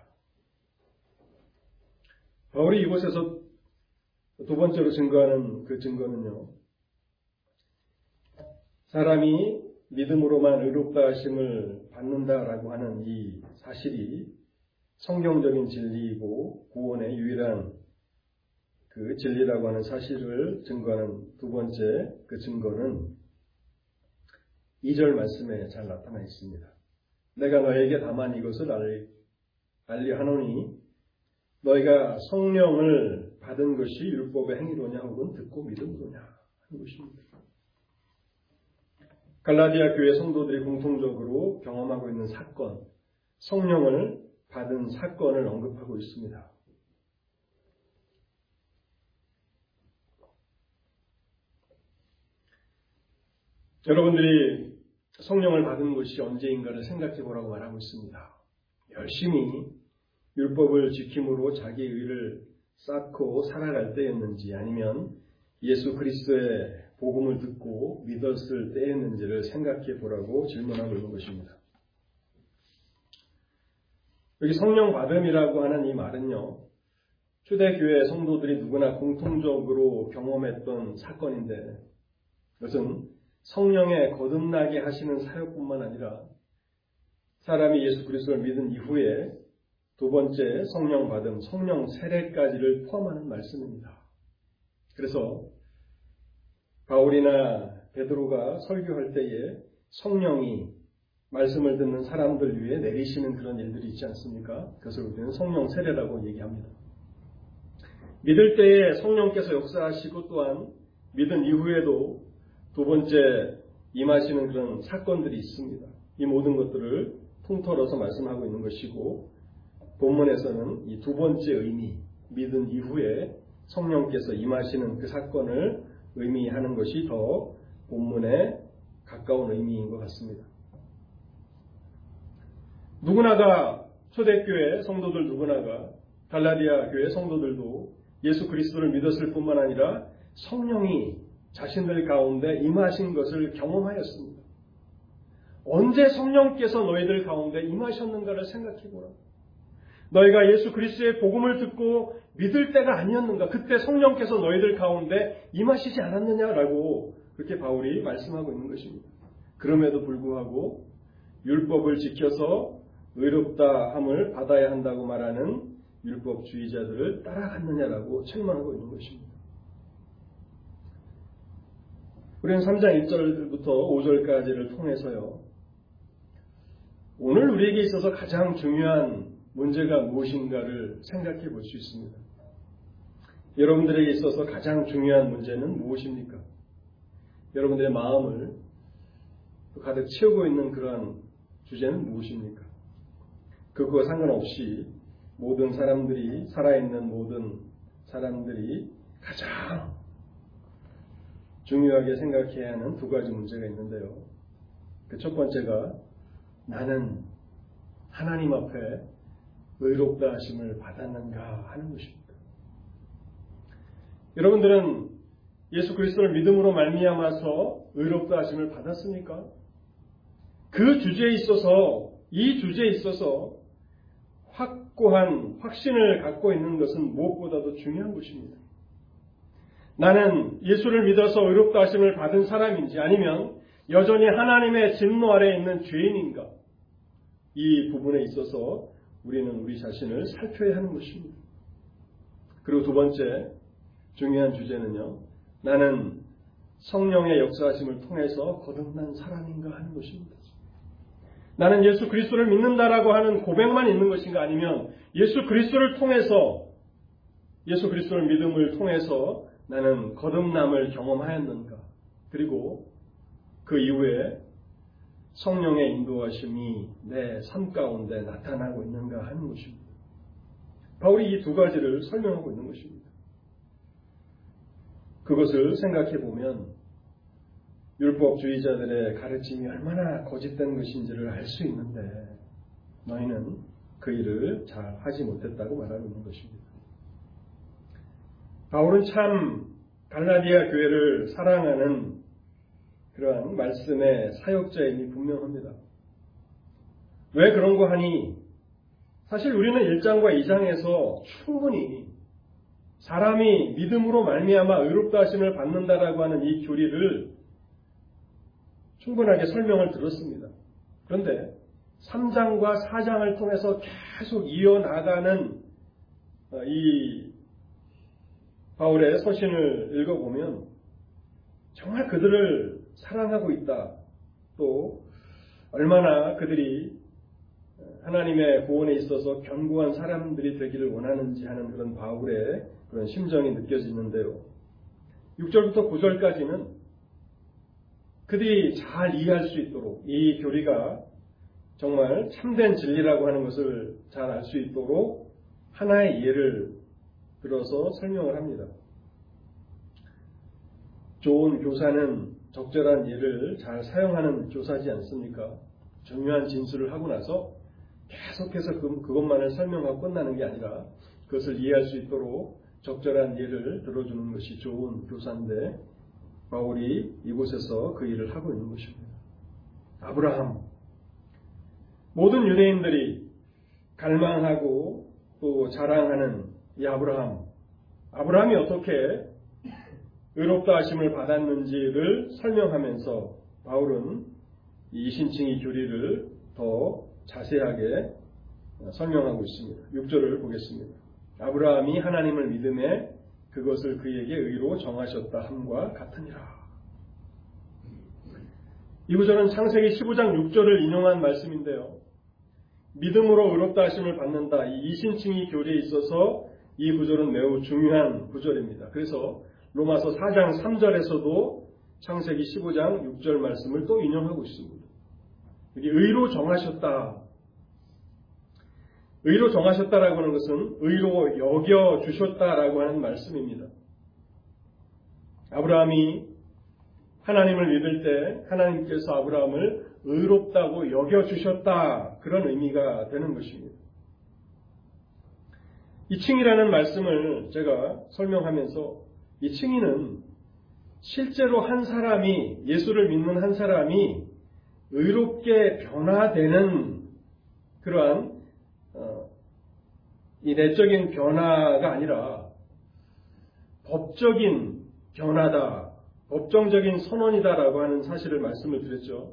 바울이 이곳에서 두 번째로 증거하는 그 증거는요, 사람이 믿음으로만 의롭다 하심을 받는다라고 하는 이 사실이 성경적인 진리이고 구원의 유일한 그 진리라고 하는 사실을 증거하는 두 번째 그 증거는 이 절 말씀에 잘 나타나 있습니다. 내가 너에게 다만 이것을 알리하노니 너희가 성령을 받은 것이 율법의 행위로냐 혹은 듣고 믿음으로냐 하는 것입니다. 갈라디아 교회 성도들이 공통적으로 경험하고 있는 사건, 성령을 받은 사건을 언급하고 있습니다. 여러분들이 성령을 받은 것이 언제인가를 생각해 보라고 말하고 있습니다. 열심히 율법을 지킴으로 자기 의를 쌓고 살아갈 때였는지 아니면 예수 그리스도의 복음을 듣고 믿었을 때였는지를 생각해 보라고 질문하고 있는 것입니다. 여기 성령 받음이라고 하는 이 말은요, 초대교회 성도들이 누구나 공통적으로 경험했던 사건인데 이것은 성령에 거듭나게 하시는 사역뿐만 아니라 사람이 예수 그리스도를 믿은 이후에 두 번째 성령 받음, 성령 세례까지를 포함하는 말씀입니다. 그래서 바울이나 베드로가 설교할 때에 성령이 말씀을 듣는 사람들 위에 내리시는 그런 일들이 있지 않습니까? 그것을 우리는 성령 세례라고 얘기합니다. 믿을 때에 성령께서 역사하시고 또한 믿은 이후에도 두 번째 임하시는 그런 사건들이 있습니다. 이 모든 것들을 통틀어서 말씀하고 있는 것이고 본문에서는 이 두 번째 의미, 믿은 이후에 성령께서 임하시는 그 사건을 의미하는 것이 더 본문에 가까운 의미인 것 같습니다. 누구나가 초대교회 성도들 누구나가 갈라디아 교회 성도들도 예수 그리스도를 믿었을 뿐만 아니라 성령이 자신들 가운데 임하신 것을 경험하였습니다. 언제 성령께서 너희들 가운데 임하셨는가를 생각해보라. 너희가 예수 그리스도의 복음을 듣고 믿을 때가 아니었는가? 그때 성령께서 너희들 가운데 임하시지 않았느냐라고 그렇게 바울이 말씀하고 있는 것입니다. 그럼에도 불구하고 율법을 지켜서 의롭다 함을 받아야 한다고 말하는 율법주의자들을 따라갔느냐라고 책망하고 있는 것입니다. 우리는 삼 장 일 절부터 오 절까지를 통해서요, 오늘 우리에게 있어서 가장 중요한 문제가 무엇인가를 생각해 볼 수 있습니다. 여러분들에게 있어서 가장 중요한 문제는 무엇입니까? 여러분들의 마음을 가득 채우고 있는 그러한 주제는 무엇입니까? 그것과 상관없이 모든 사람들이, 살아있는 모든 사람들이 가장 중요하게 생각해야 하는 두 가지 문제가 있는데요. 그 첫 번째가 나는 하나님 앞에 의롭다 하심을 받았는가 하는 것입니다. 여러분들은 예수 그리스도를 믿음으로 말미암아서 의롭다 하심을 받았습니까? 그 주제에 있어서, 이 주제에 있어서 확고한 확신을 갖고 있는 것은 무엇보다도 중요한 것입니다. 나는 예수를 믿어서 의롭다 하심을 받은 사람인지 아니면 여전히 하나님의 진노 아래에 있는 죄인인가? 이 부분에 있어서 우리는 우리 자신을 살펴야 하는 것입니다. 그리고 두 번째 중요한 주제는요, 나는 성령의 역사하심을 통해서 거듭난 사람인가 하는 것입니다. 나는 예수 그리스도를 믿는다라고 하는 고백만 있는 것인가 아니면 예수 그리스도를 통해서 예수 그리스도를 믿음을 통해서 나는 거듭남을 경험하였는가? 그리고 그 이후에 성령의 인도하심이 내 삶 가운데 나타나고 있는가 하는 것입니다. 바울이 이 두 가지를 설명하고 있는 것입니다. 그것을 생각해 보면 율법주의자들의 가르침이 얼마나 거짓된 것인지를 알 수 있는데 너희는 그 일을 잘 하지 못했다고 말하고 있는 것입니다. 바울은 참 갈라디아 교회를 사랑하는 그러한 말씀의 사역자임이 분명합니다. 왜 그런 거 하니? 사실 우리는 일 장과 이 장에서 충분히 사람이 믿음으로 말미암아 의롭다 하심을 받는다라고 하는 이 교리를 충분하게 설명을 들었습니다. 그런데 삼 장과 사 장을 통해서 계속 이어나가는 이 바울의 서신을 읽어보면 정말 그들을 사랑하고 있다. 또 얼마나 그들이 하나님의 구원에 있어서 견고한 사람들이 되기를 원하는지 하는 그런 바울의 그런 심정이 느껴지는데요. 육 절부터 구 절까지는 그들이 잘 이해할 수 있도록 이 교리가 정말 참된 진리라고 하는 것을 잘 알 수 있도록 하나의 예를 들어서 설명을 합니다. 좋은 교사는 적절한 예를 잘 사용하는 교사지 않습니까? 중요한 진술을 하고 나서 계속해서 그, 그것만을 설명하고 끝나는 게 아니라 그것을 이해할 수 있도록 적절한 예를 들어주는 것이 좋은 교사인데 바울이 이곳에서 그 일을 하고 있는 것입니다. 아브라함. 모든 유대인들이 갈망하고 또 자랑하는 이 아브라함. 아브라함이 어떻게 의롭다 하심을 받았는지를 설명하면서 바울은 이 신칭의 교리를 더 자세하게 설명하고 있습니다. 육 절을 보겠습니다. 아브라함이 하나님을 믿음에 그것을 그에게 의로 정하셨다 함과 같으니라. 이 구절은 창세기 십오 장 육 절을 인용한 말씀인데요. 믿음으로 의롭다 하심을 받는다. 이 이신칭의 교리에 있어서 이 구절은 매우 중요한 구절입니다. 그래서 로마서 사 장 삼 절에서도 창세기 십오 장 육 절 말씀을 또 인용하고 있습니다. 여기 의로 정하셨다. 의로 정하셨다라고 하는 것은 의로 여겨주셨다라고 하는 말씀입니다. 아브라함이 하나님을 믿을 때 하나님께서 아브라함을 의롭다고 여겨주셨다. 그런 의미가 되는 것입니다. 이 칭의라는 말씀을 제가 설명하면서 이 칭의는 실제로 한 사람이 예수를 믿는 한 사람이 의롭게 변화되는 그러한 어, 이 내적인 변화가 아니라 법적인 변화다, 법정적인 선언이다라고 하는 사실을 말씀을 드렸죠.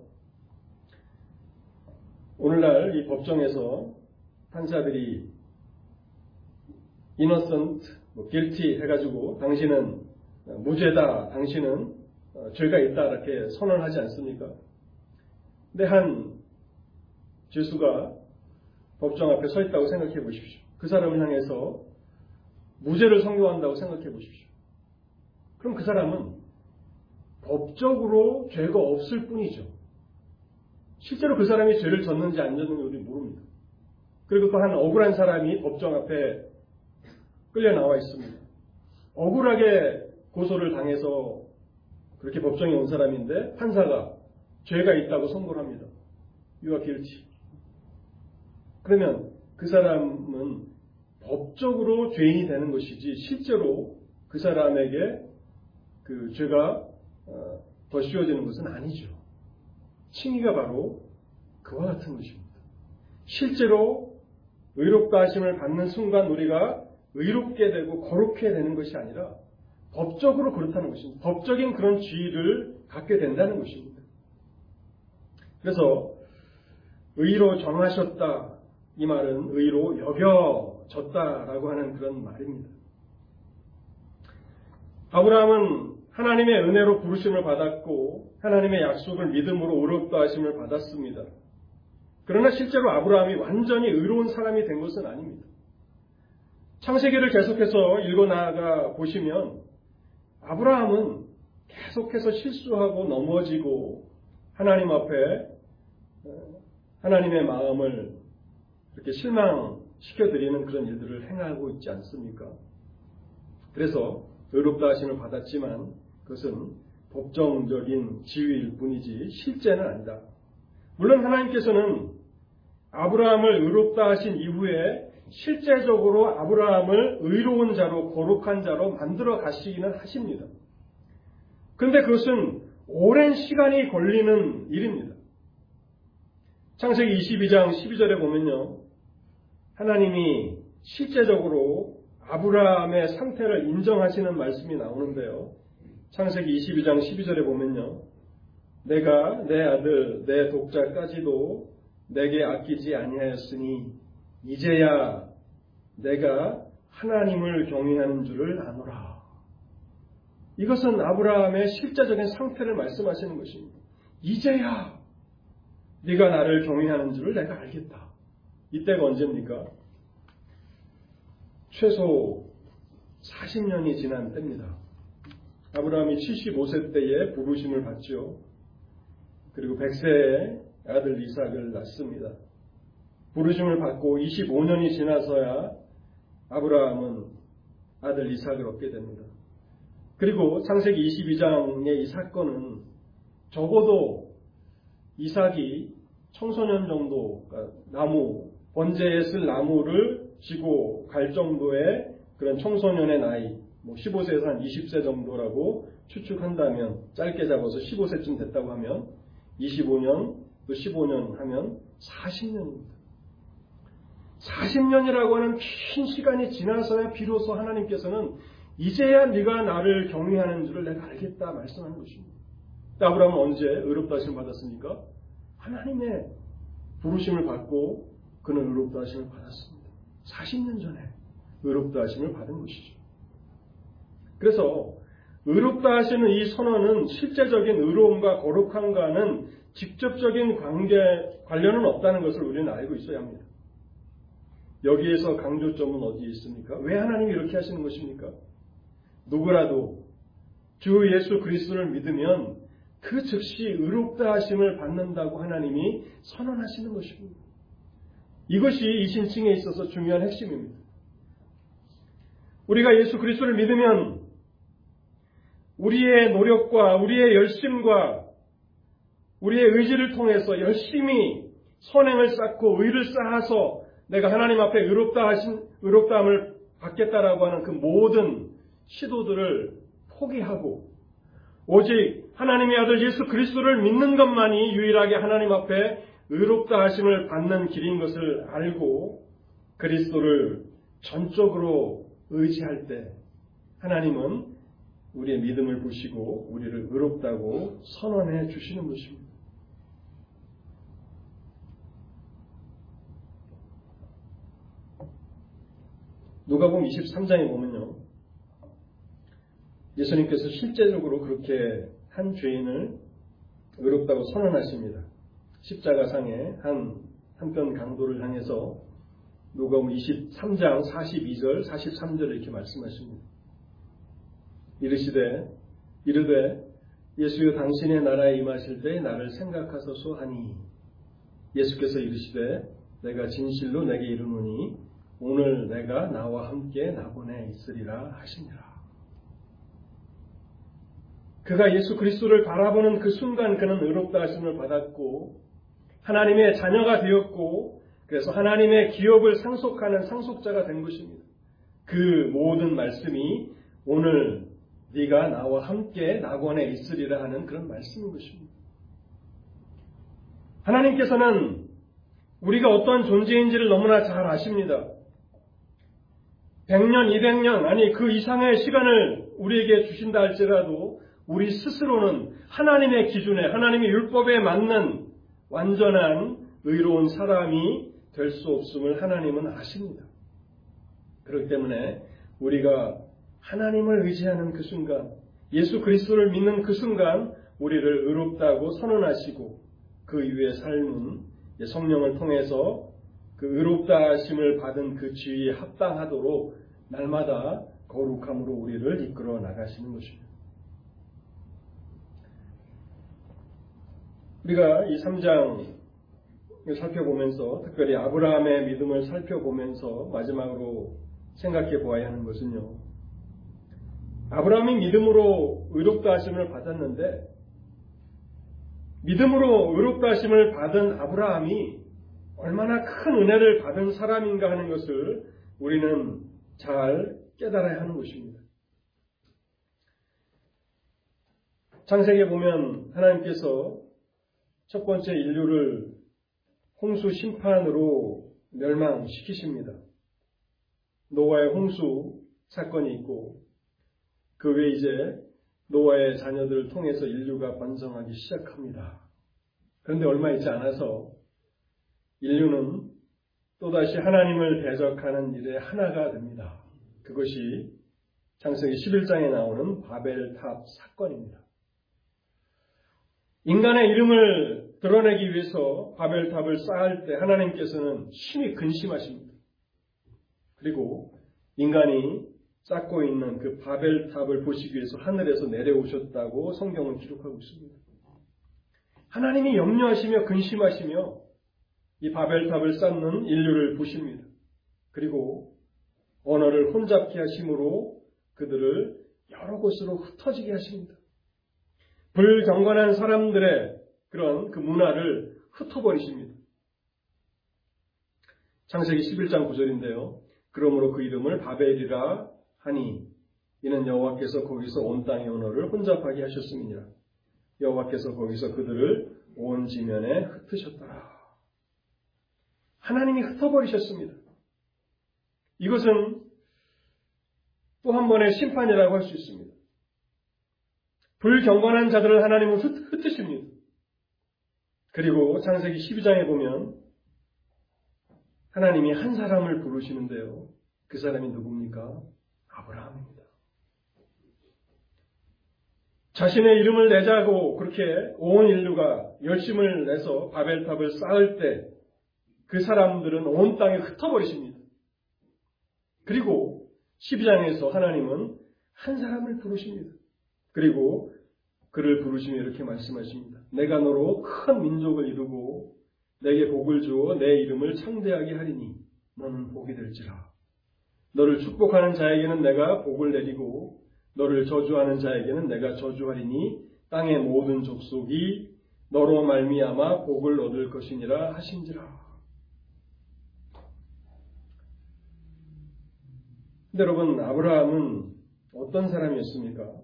오늘날 이 법정에서 판사들이 innocent, 뭐 guilty 해가지고 당신은 무죄다, 당신은 죄가 있다 이렇게 선언하지 않습니까? 근데 한 죄수가 법정 앞에 서 있다고 생각해 보십시오. 그 사람을 향해서 무죄를 선고한다고 생각해 보십시오. 그럼 그 사람은 법적으로 죄가 없을 뿐이죠. 실제로 그 사람이 죄를 졌는지 안 졌는지 우리는 모릅니다. 그리고 또 한 억울한 사람이 법정 앞에 끌려 나와 있습니다. 억울하게 고소를 당해서 그렇게 법정에 온 사람인데 판사가 죄가 있다고 선고를 합니다. You are guilty. 그러면 그 사람은 법적으로 죄인이 되는 것이지 실제로 그 사람에게 그 죄가 더 씌워지는 것은 아니죠. 칭의가 바로 그와 같은 것입니다. 실제로 의롭다 하심을 받는 순간 우리가 의롭게 되고 거룩해 되는 것이 아니라 법적으로 그렇다는 것입니다. 법적인 그런 지위를 갖게 된다는 것입니다. 그래서 의로 정하셨다. 이 말은 의로 여겨졌다라고 하는 그런 말입니다. 아브라함은 하나님의 은혜로 부르심을 받았고 하나님의 약속을 믿음으로 의롭다 하심을 받았습니다. 그러나 실제로 아브라함이 완전히 의로운 사람이 된 것은 아닙니다. 창세기를 계속해서 읽어 나아가 보시면 아브라함은 계속해서 실수하고 넘어지고 하나님 앞에 하나님의 마음을 이렇게 실망시켜드리는 그런 일들을 행하고 있지 않습니까? 그래서 의롭다 하심을 받았지만 그것은 법정적인 지위일 뿐이지 실제는 아니다. 물론 하나님께서는 아브라함을 의롭다 하신 이후에 실제적으로 아브라함을 의로운 자로 거룩한 자로 만들어 가시기는 하십니다. 그런데 그것은 오랜 시간이 걸리는 일입니다. 창세기 이십이 장 십이 절에 보면요. 하나님이 실제적으로 아브라함의 상태를 인정하시는 말씀이 나오는데요. 창세기 이십이 장 십이 절에 보면요. 내가 내 아들 내 독자까지도 내게 아끼지 아니하였으니 이제야 내가 하나님을 경외하는 줄을 아노라. 이것은 아브라함의 실제적인 상태를 말씀하시는 것입니다. 이제야 네가 나를 경외하는 줄을 내가 알겠다. 이때가 언제입니까? 최소 사십 년이 지난 때입니다. 아브라함이 칠십오 세 때에 부르심을 받죠. 그리고 백 세에 아들 이삭을 낳습니다. 부르심을 받고 이십오 년이 지나서야 아브라함은 아들 이삭을 얻게 됩니다. 그리고 창세기 이십이 장의 이 사건은 적어도 이삭이 청소년 정도, 그러니까 나무, 번제에 쓸 나무를 지고 갈 정도의 그런 청소년의 나이, 뭐 십오 세에서 한 이십 세 정도라고 추측한다면, 짧게 잡아서 십오 세쯤 됐다고 하면 이십오 년, 또 십오 년 하면 사십 년입니다. 사십 년이라고 하는 긴 시간이 지나서야 비로소 하나님께서는 이제야 네가 나를 경외하는 줄을 내가 알겠다 말씀하는 것입니다. 아브라함은 언제 의롭다 하심을 받았습니까? 하나님의 부르심을 받고 그는 의롭다 하심을 받았습니다. 사십 년 전에 의롭다 하심을 받은 것이죠. 그래서 의롭다 하시는 이 선언은 실제적인 의로움과 거룩함과는 직접적인 관계, 관련은 없다는 것을 우리는 알고 있어야 합니다. 여기에서 강조점은 어디에 있습니까? 왜 하나님이 이렇게 하시는 것입니까? 누구라도 주 예수 그리스도를 믿으면 그 즉시 의롭다 하심을 받는다고 하나님이 선언하시는 것입니다. 이것이 이 신칭에 있어서 중요한 핵심입니다. 우리가 예수 그리스도를 믿으면 우리의 노력과 우리의 열심과 우리의 의지를 통해서 열심히 선행을 쌓고 의를 쌓아서 내가 하나님 앞에 의롭다 하신, 의롭다함을 받겠다라고 하는 그 모든 시도들을 포기하고 오직 하나님의 아들 예수 그리스도를 믿는 것만이 유일하게 하나님 앞에 의롭다 하심을 받는 길인 것을 알고 그리스도를 전적으로 의지할 때 하나님은 우리의 믿음을 보시고 우리를 의롭다고 선언해 주시는 것입니다. 누가복음 이십삼 장에 보면요, 예수님께서 실제적으로 그렇게 한 죄인을 의롭다고 선언하십니다. 십자가상에 한 한편 강도를 향해서 누가복음 이십삼 장 사십이 절 사십삼 절에 이렇게 말씀하십니다. 이르시되 이르되 예수여 당신의 나라에 임하실 때 나를 생각하소서 하니 예수께서 이르시되 내가 진실로 내게 이르노니 오늘 내가 나와 함께 나본에 있으리라 하시니라. 그가 예수 그리스도를 바라보는 그 순간 그는 의롭다 하심을 받았고 하나님의 자녀가 되었고 그래서 하나님의 기업을 상속하는 상속자가 된 것입니다. 그 모든 말씀이 오늘 네가 나와 함께 낙원에 있으리라 하는 그런 말씀인 것입니다. 하나님께서는 우리가 어떠한 존재인지를 너무나 잘 아십니다. 백 년, 이백 년, 아니 그 이상의 시간을 우리에게 주신다 할지라도 우리 스스로는 하나님의 기준에, 하나님의 율법에 맞는 완전한 의로운 사람이 될 수 없음을 하나님은 아십니다. 그렇기 때문에 우리가 하나님을 의지하는 그 순간, 예수 그리스도를 믿는 그 순간 우리를 의롭다고 선언하시고 그 이후의 삶은 성령을 통해서 그 의롭다 하심을 받은 그 지위에 합당하도록 날마다 거룩함으로 우리를 이끌어 나가시는 것입니다. 우리가 이 삼 장을 살펴보면서 특별히 아브라함의 믿음을 살펴보면서 마지막으로 생각해 보아야 하는 것은요, 아브라함이 믿음으로 의롭다 하심을 받았는데 믿음으로 의롭다 하심을 받은 아브라함이 얼마나 큰 은혜를 받은 사람인가 하는 것을 우리는 잘 깨달아야 하는 것입니다. 창세기에 보면 하나님께서 첫 번째 인류를 홍수 심판으로 멸망시키십니다. 노아의 홍수 사건이 있고 그 외에 이제 노아의 자녀들을 통해서 인류가 번성하기 시작합니다. 그런데 얼마 있지 않아서 인류는 또다시 하나님을 대적하는 일의 하나가 됩니다. 그것이 창세기 십일 장에 나오는 바벨탑 사건입니다. 인간의 이름을 드러내기 위해서 바벨탑을 쌓을 때 하나님께서는 심히 근심하십니다. 그리고 인간이 쌓고 있는 그 바벨탑을 보시기 위해서 하늘에서 내려오셨다고 성경은 기록하고 있습니다. 하나님이 염려하시며 근심하시며 이 바벨탑을 쌓는 인류를 보십니다. 그리고 언어를 혼잡케 하심으로 그들을 여러 곳으로 흩어지게 하십니다. 불경건한 사람들의 그런 그 문화를 흩어버리십니다. 창세기 십일 장 구 절인데요. 그러므로 그 이름을 바벨이라 하니 이는 여호와께서 거기서 온 땅의 언어를 혼잡하게 하셨음이니라. 여호와께서 거기서 그들을 온 지면에 흩으셨더라. 하나님이 흩어버리셨습니다. 이것은 또 한 번의 심판이라고 할 수 있습니다. 불경건한 자들을 하나님은 흩으십니다. 그리고 창세기 십이 장에 보면 하나님이 한 사람을 부르시는데요. 그 사람이 누굽니까? 아브라함입니다. 자신의 이름을 내자고 그렇게 온 인류가 열심을 내서 바벨탑을 쌓을 때 그 사람들은 온 땅에 흩어버리십니다. 그리고 십이 장에서 하나님은 한 사람을 부르십니다. 그리고 그를 부르시며 이렇게 말씀하십니다. 내가 너로 큰 민족을 이루고 내게 복을 주어 내 이름을 창대하게 하리니 너는 복이 될지라. 너를 축복하는 자에게는 내가 복을 내리고 너를 저주하는 자에게는 내가 저주하리니 땅의 모든 족속이 너로 말미암아 복을 얻을 것이니라 하신지라. 근데 여러분, 아브라함은 어떤 사람이었습니까?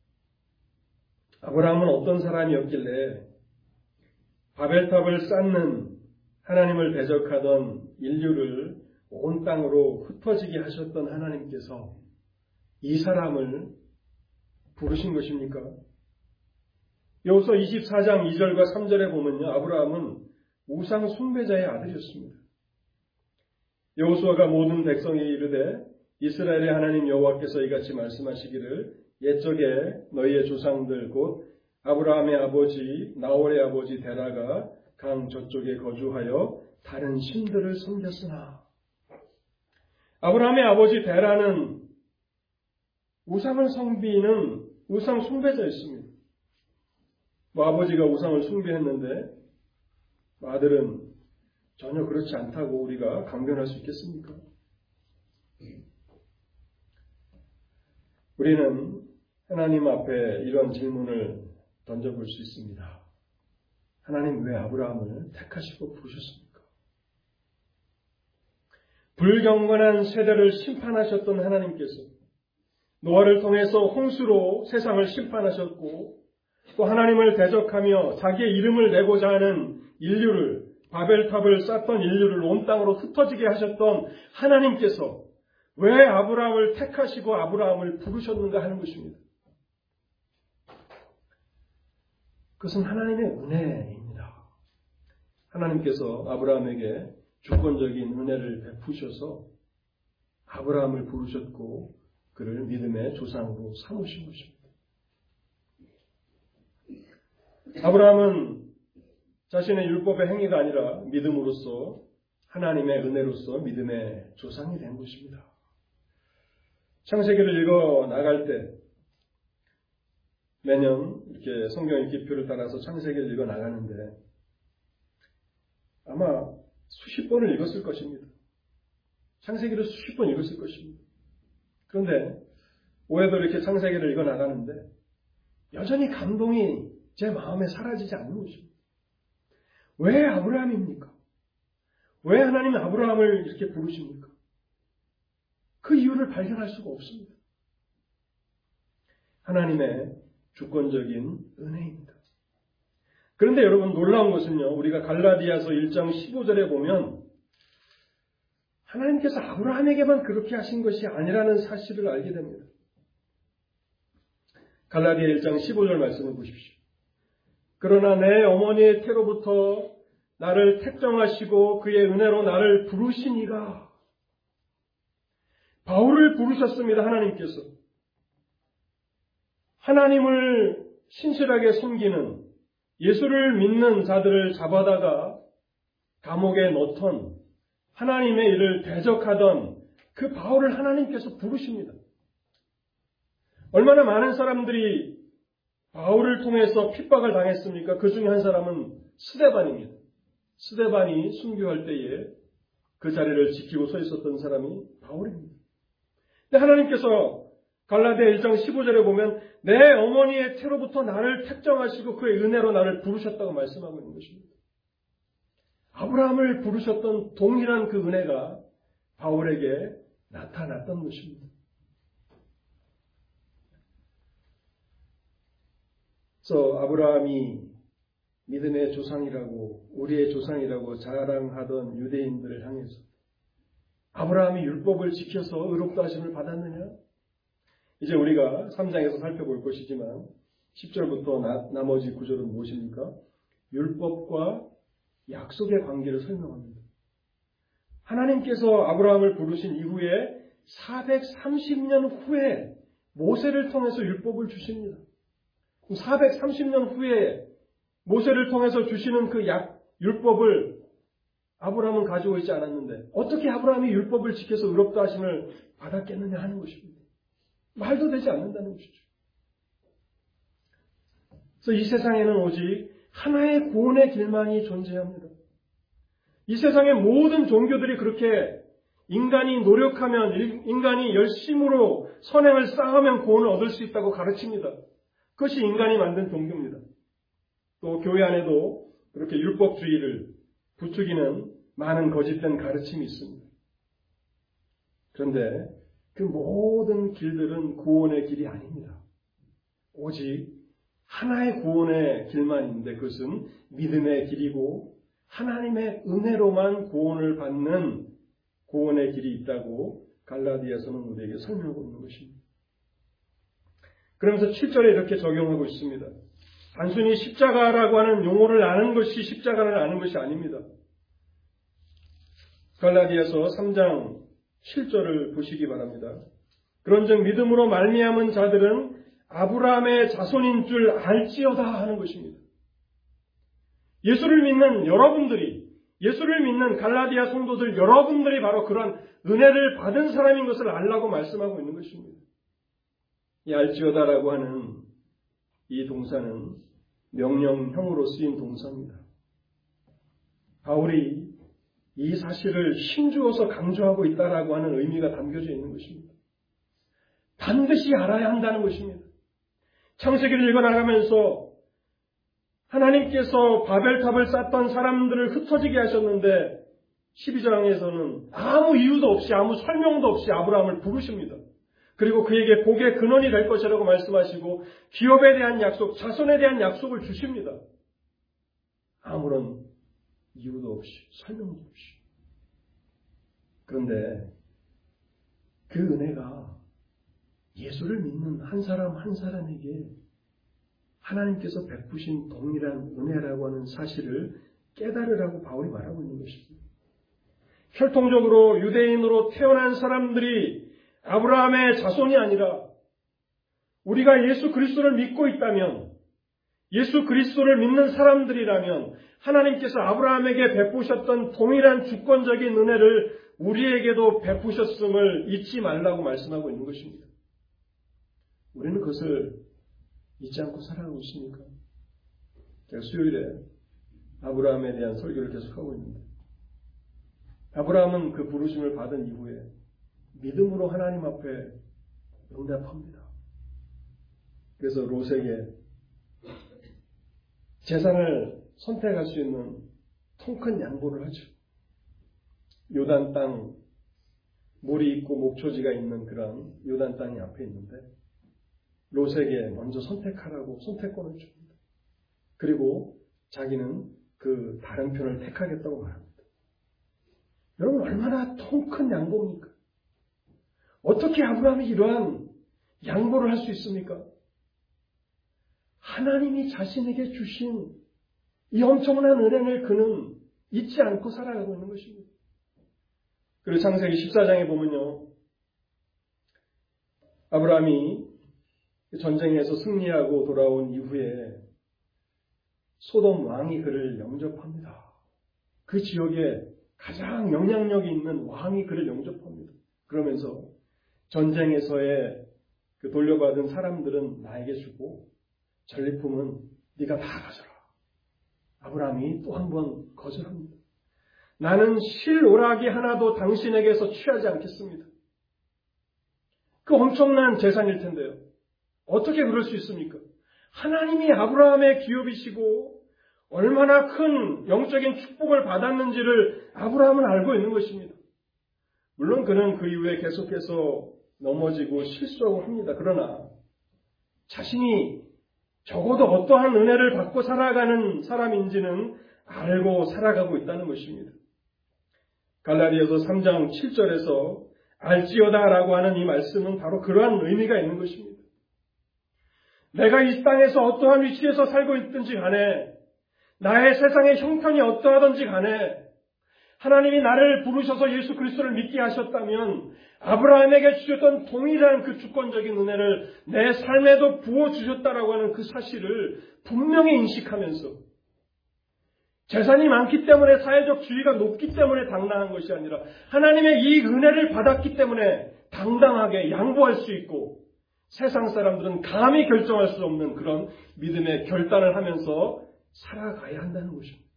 아브라함은 어떤 사람이었길래 바벨탑을 쌓는 하나님을 대적하던 인류를 온 땅으로 흩어지게 하셨던 하나님께서 이 사람을 부르신 것입니까? 여호수아 이십사 장 이 절과 삼 절에 보면요. 아브라함은 우상 숭배자의 아들이었습니다. 여호수아가 모든 백성에게 이르되 이스라엘의 하나님 여호와께서 이같이 말씀하시기를 옛적에 너희의 조상들 곧 아브라함의 아버지 나홀의 아버지 데라가 강 저쪽에 거주하여 다른 신들을 섬겼으나 아브라함의 아버지 데라는 우상을 섬기는 우상 숭배자였습니다. 뭐 아버지가 우상을 숭배했는데 아들은 전혀 그렇지 않다고 우리가 강변할 수 있겠습니까? 우리는 하나님 앞에 이런 질문을 던져볼 수 있습니다. 하나님 왜 아브라함을 택하시고 부르셨습니까? 불경건한 세대를 심판하셨던 하나님께서 노아를 통해서 홍수로 세상을 심판하셨고 또 하나님을 대적하며 자기의 이름을 내고자 하는 인류를 바벨탑을 쌓던 인류를 온 땅으로 흩어지게 하셨던 하나님께서 왜 아브라함을 택하시고 아브라함을 부르셨는가 하는 것입니다. 그것은 하나님의 은혜입니다. 하나님께서 아브라함에게 주권적인 은혜를 베푸셔서 아브라함을 부르셨고 그를 믿음의 조상으로 삼으신 것입니다. 아브라함은 자신의 율법의 행위가 아니라 믿음으로써 하나님의 은혜로서 믿음의 조상이 된 것입니다. 창세기를 읽어 나갈 때 매년 이렇게 성경 읽기표를 따라서 창세기를 읽어 나가는데 아마 수십 번을 읽었을 것입니다. 창세기를 수십 번 읽었을 것입니다. 그런데 올해도 이렇게 창세기를 읽어 나가는데 여전히 감동이 제 마음에 사라지지 않는 것입니다. 왜 아브라함입니까? 왜 하나님이 아브라함을 이렇게 부르십니까? 그 이유를 발견할 수가 없습니다. 하나님의 주권적인 은혜입니다. 그런데 여러분 놀라운 것은요. 우리가 갈라디아서 일 장 십오 절에 보면 하나님께서 아브라함에게만 그렇게 하신 것이 아니라는 사실을 알게 됩니다. 갈라디아 일 장 십오 절 말씀을 보십시오. 그러나 내 어머니의 태로부터 나를 택정하시고 그의 은혜로 나를 부르시니가 바울을 부르셨습니다. 하나님께서. 하나님을 신실하게 섬기는 예수를 믿는 자들을 잡아다가 감옥에 넣던 하나님의 일을 대적하던 그 바울을 하나님께서 부르십니다. 얼마나 많은 사람들이 바울을 통해서 핍박을 당했습니까? 그 중에 한 사람은 스데반입니다. 스데반이 순교할 때에 그 자리를 지키고 서 있었던 사람이 바울입니다. 근데 하나님께서 갈라디아 일 장 십오 절에 보면 내 어머니의 태로부터 나를 택정하시고 그의 은혜로 나를 부르셨다고 말씀하고 있는 것입니다. 아브라함을 부르셨던 동일한 그 은혜가 바울에게 나타났던 것입니다. 그래서 아브라함이 믿음의 조상이라고 우리의 조상이라고 자랑하던 유대인들을 향해서 아브라함이 율법을 지켜서 의롭다 하심을 받았느냐? 이제 우리가 삼 장에서 살펴볼 것이지만 십 절부터 나, 나머지 구절은 무엇입니까? 율법과 약속의 관계를 설명합니다. 하나님께서 아브라함을 부르신 이후에 사백삼십 년 후에 모세를 통해서 율법을 주십니다. 사백삼십 년 후에 모세를 통해서 주시는 그 약, 율법을 아브라함은 가지고 있지 않았는데 어떻게 아브라함이 율법을 지켜서 의롭다 하심을 받았겠느냐 하는 것입니다. 말도 되지 않는다는 것이죠. 그래서 이 세상에는 오직 하나의 구원의 길만이 존재합니다. 이 세상의 모든 종교들이 그렇게 인간이 노력하면, 인간이 열심으로 선행을 쌓으면 구원을 얻을 수 있다고 가르칩니다. 그것이 인간이 만든 종교입니다. 또 교회 안에도 그렇게 율법주의를 부추기는 많은 거짓된 가르침이 있습니다. 그런데 그 모든 길들은 구원의 길이 아닙니다. 오직 하나의 구원의 길만 있는데 그것은 믿음의 길이고 하나님의 은혜로만 구원을 받는 구원의 길이 있다고 갈라디아서는 우리에게 설명하고 있는 것입니다. 그러면서 칠 절에 이렇게 적용하고 있습니다. 단순히 십자가라고 하는 용어를 아는 것이 십자가를 아는 것이 아닙니다. 갈라디아서 삼 장 칠 절을 보시기 바랍니다. 그런즉 믿음으로 말미암은 자들은 아브라함의 자손인 줄 알지어다 하는 것입니다. 예수를 믿는 여러분들이, 예수를 믿는 갈라디아 성도들 여러분들이 바로 그런 은혜를 받은 사람인 것을 알라고 말씀하고 있는 것입니다. 이 알지어다라고 하는 이 동사는 명령형으로 쓰인 동사입니다. 바울이 이 사실을 힘주어서 강조하고 있다라고 하는 의미가 담겨져 있는 것입니다. 반드시 알아야 한다는 것입니다. 창세기를 읽어나가면서 하나님께서 바벨탑을 쌓던 사람들을 흩어지게 하셨는데 십이 장에서는 아무 이유도 없이 아무 설명도 없이 아브라함을 부르십니다. 그리고 그에게 복의 근원이 될 것이라고 말씀하시고 기업에 대한 약속, 자손에 대한 약속을 주십니다. 아무런 이유도 없이, 설명도 없이. 그런데 그 은혜가 예수를 믿는 한 사람 한 사람에게 하나님께서 베푸신 동일한 은혜라고 하는 사실을 깨달으라고 바울이 말하고 있는 것입니다. 혈통적으로 유대인으로 태어난 사람들이 아브라함의 자손이 아니라 우리가 예수 그리스도를 믿고 있다면, 예수 그리스도를 믿는 사람들이라면 하나님께서 아브라함에게 베푸셨던 동일한 주권적인 은혜를 우리에게도 베푸셨음을 잊지 말라고 말씀하고 있는 것입니다. 우리는 그것을 잊지 않고 살아가고 있습니까? 제가 수요일에 아브라함에 대한 설교를 계속하고 있는데 아브라함은 그 부르심을 받은 이후에 믿음으로 하나님 앞에 응답합니다. 그래서 롯에게 재산을 선택할 수 있는 통큰 양보를 하죠. 요단 땅, 물이 있고 목초지가 있는 그런 요단 땅이 앞에 있는데 롯에게 먼저 선택하라고 선택권을 줍니다. 그리고 자기는 그 다른 편을 택하겠다고 말합니다. 여러분 얼마나 통큰 양보입니까? 어떻게 아브라함이 이러한 양보를 할 수 있습니까? 하나님이 자신에게 주신 이 엄청난 은혜를 그는 잊지 않고 살아가고 있는 것입니다. 그리고 창세기 십사 장에 보면요. 아브라함이 전쟁에서 승리하고 돌아온 이후에 소돔 왕이 그를 영접합니다. 그 지역에 가장 영향력이 있는 왕이 그를 영접합니다. 그러면서 전쟁에서의 그 돌려받은 사람들은 나에게 주고 전리품은 네가 다 가져라. 아브라함이 또 한 번 거절합니다. 나는 실오라기 하나도 당신에게서 취하지 않겠습니다. 그 엄청난 재산일 텐데요. 어떻게 그럴 수 있습니까? 하나님이 아브라함의 기업이시고 얼마나 큰 영적인 축복을 받았는지를 아브라함은 알고 있는 것입니다. 물론 그는 그 이후에 계속해서 넘어지고 실수하고 합니다. 그러나 자신이 적어도 어떠한 은혜를 받고 살아가는 사람인지는 알고 살아가고 있다는 것입니다. 갈라디아서 삼 장 칠 절에서 알지어다라고 하는 이 말씀은 바로 그러한 의미가 있는 것입니다. 내가 이 땅에서 어떠한 위치에서 살고 있든지 간에, 나의 세상의 형편이 어떠하든지 간에 하나님이 나를 부르셔서 예수 그리스도를 믿게 하셨다면 아브라함에게 주셨던 동일한 그 주권적인 은혜를 내 삶에도 부어주셨다라고 하는 그 사실을 분명히 인식하면서, 재산이 많기 때문에, 사회적 지위가 높기 때문에 당당한 것이 아니라 하나님의 이 은혜를 받았기 때문에 당당하게 양보할 수 있고, 세상 사람들은 감히 결정할 수 없는 그런 믿음의 결단을 하면서 살아가야 한다는 것입니다.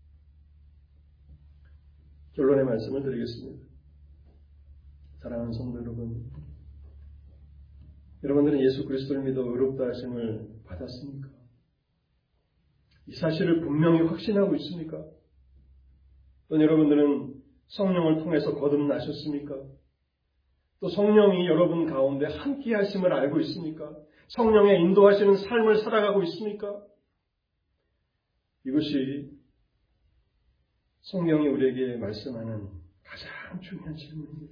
결론의 말씀을 드리겠습니다. 사랑하는 성도 여러분, 여러분들은 예수 그리스도를 믿어 의롭다 하심을 받았습니까? 이 사실을 분명히 확신하고 있습니까? 또 여러분들은 성령을 통해서 거듭나셨습니까? 또 성령이 여러분 가운데 함께 하심을 알고 있습니까? 성령의 인도하시는 삶을 살아가고 있습니까? 이것이 성경이 우리에게 말씀하는 가장 중요한 질문입니다.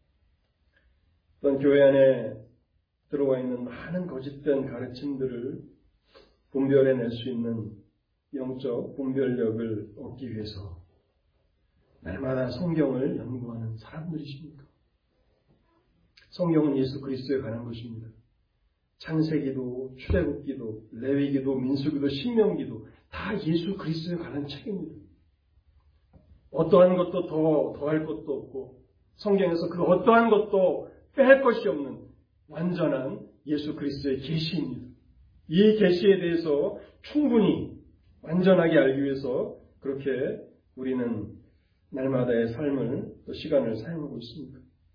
또한 교회 안에 들어와 있는 많은 거짓된 가르침들을 분별해낼 수 있는 영적 분별력을 얻기 위해서 날마다 성경을 연구하는 사람들이십니까? 성경은 예수 그리스도에 관한 것입니다. 창세기도, 출애굽기도, 레위기도, 민수기도, 신명기도 다 예수 그리스도에 관한 책입니다. 어떠한 것도 더 더할 것도 없고 성경에서 그 어떠한 것도 빼할 것이 없는 완전한 예수 그리스도의 계시입니다. 이 계시에 대해서 충분히 완전하게 알기 위해서 그렇게 우리는 날마다의 삶을 또 시간을 사용하고 있습니다.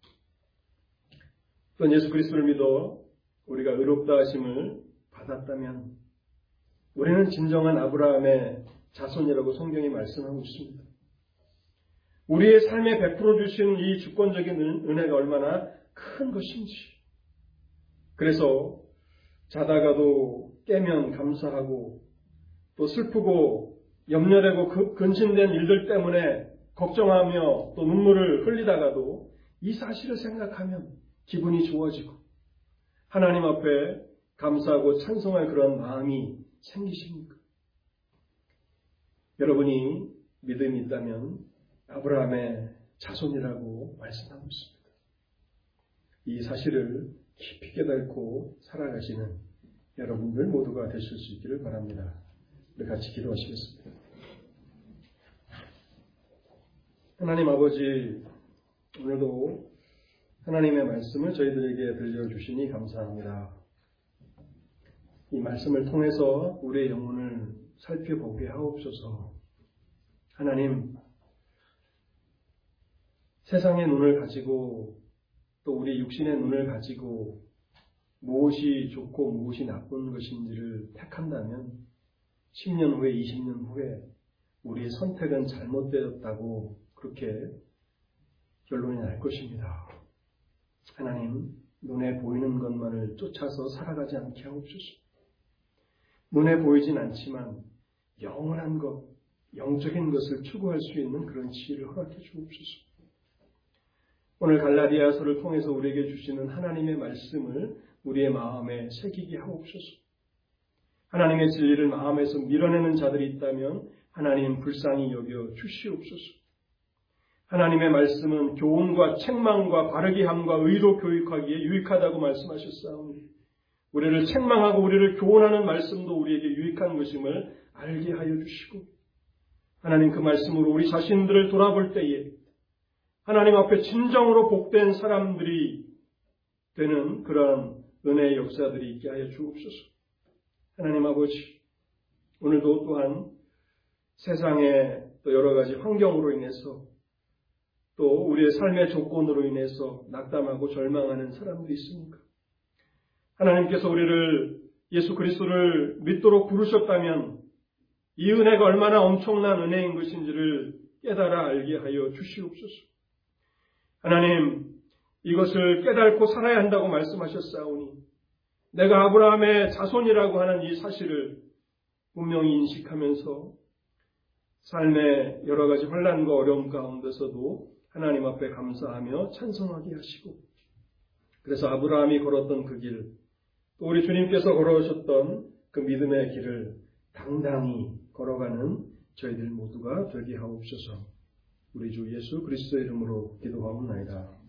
또한 예수 그리스도를 믿어 우리가 의롭다 하심을 받았다면 우리는 진정한 아브라함의 자손이라고 성경이 말씀하고 있습니다. 우리의 삶에 베풀어 주신 이 주권적인 은혜가 얼마나 큰 것인지, 그래서 자다가도 깨면 감사하고 또 슬프고 염려되고 근심된 일들 때문에 걱정하며 또 눈물을 흘리다가도 이 사실을 생각하면 기분이 좋아지고 하나님 앞에 감사하고 찬송할 그런 마음이 생기십니까? 여러분이 믿음이 있다면 아브라함의 자손이라고 말씀하고 있습니다. 이 사실을 깊이 깨닫고 살아가시는 여러분들 모두가 되실 수 있기를 바랍니다. 우리 같이 기도하시겠습니다. 하나님 아버지, 오늘도 하나님의 말씀을 저희들에게 들려주시니 감사합니다. 이 말씀을 통해서 우리의 영혼을 살펴보게 하옵소서. 하나님, 세상의 눈을 가지고 또 우리 육신의 눈을 가지고 무엇이 좋고 무엇이 나쁜 것인지를 택한다면 십 년 후에, 이십 년 후에 우리의 선택은 잘못되었다고 그렇게 결론이 날 것입니다. 하나님, 눈에 보이는 것만을 쫓아서 살아가지 않게 하옵소서. 눈에 보이진 않지만 영원한 것, 영적인 것을 추구할 수 있는 그런 지혜를 허락해 주옵소서. 오늘 갈라디아서를 통해서 우리에게 주시는 하나님의 말씀을 우리의 마음에 새기게 하옵소서. 하나님의 진리를 마음에서 밀어내는 자들이 있다면 하나님 불쌍히 여겨 주시옵소서. 하나님의 말씀은 교훈과 책망과 바르게 함과 의로 교육하기에 유익하다고 말씀하셨사오니 우리를 책망하고 우리를 교훈하는 말씀도 우리에게 유익한 것임을 알게 하여 주시고 하나님 그 말씀으로 우리 자신들을 돌아볼 때에 하나님 앞에 진정으로 복된 사람들이 되는 그러한 은혜의 역사들이 있게 하여 주옵소서. 하나님 아버지, 오늘도 또한 세상의 또 여러 가지 환경으로 인해서 또 우리의 삶의 조건으로 인해서 낙담하고 절망하는 사람들이 있습니까? 하나님께서 우리를 예수 그리스도를 믿도록 부르셨다면 이 은혜가 얼마나 엄청난 은혜인 것인지를 깨달아 알게 하여 주시옵소서. 하나님, 이것을 깨닫고 살아야 한다고 말씀하셨사오니 내가 아브라함의 자손이라고 하는 이 사실을 분명히 인식하면서 삶의 여러 가지 환난과 어려움 가운데서도 하나님 앞에 감사하며 찬송하게 하시고 그래서 아브라함이 걸었던 그 길, 또 우리 주님께서 걸어오셨던 그 믿음의 길을 당당히 걸어가는 저희들 모두가 되게 하옵소서. 우리 주 예수 그리스도의 이름으로 기도하옵나이다.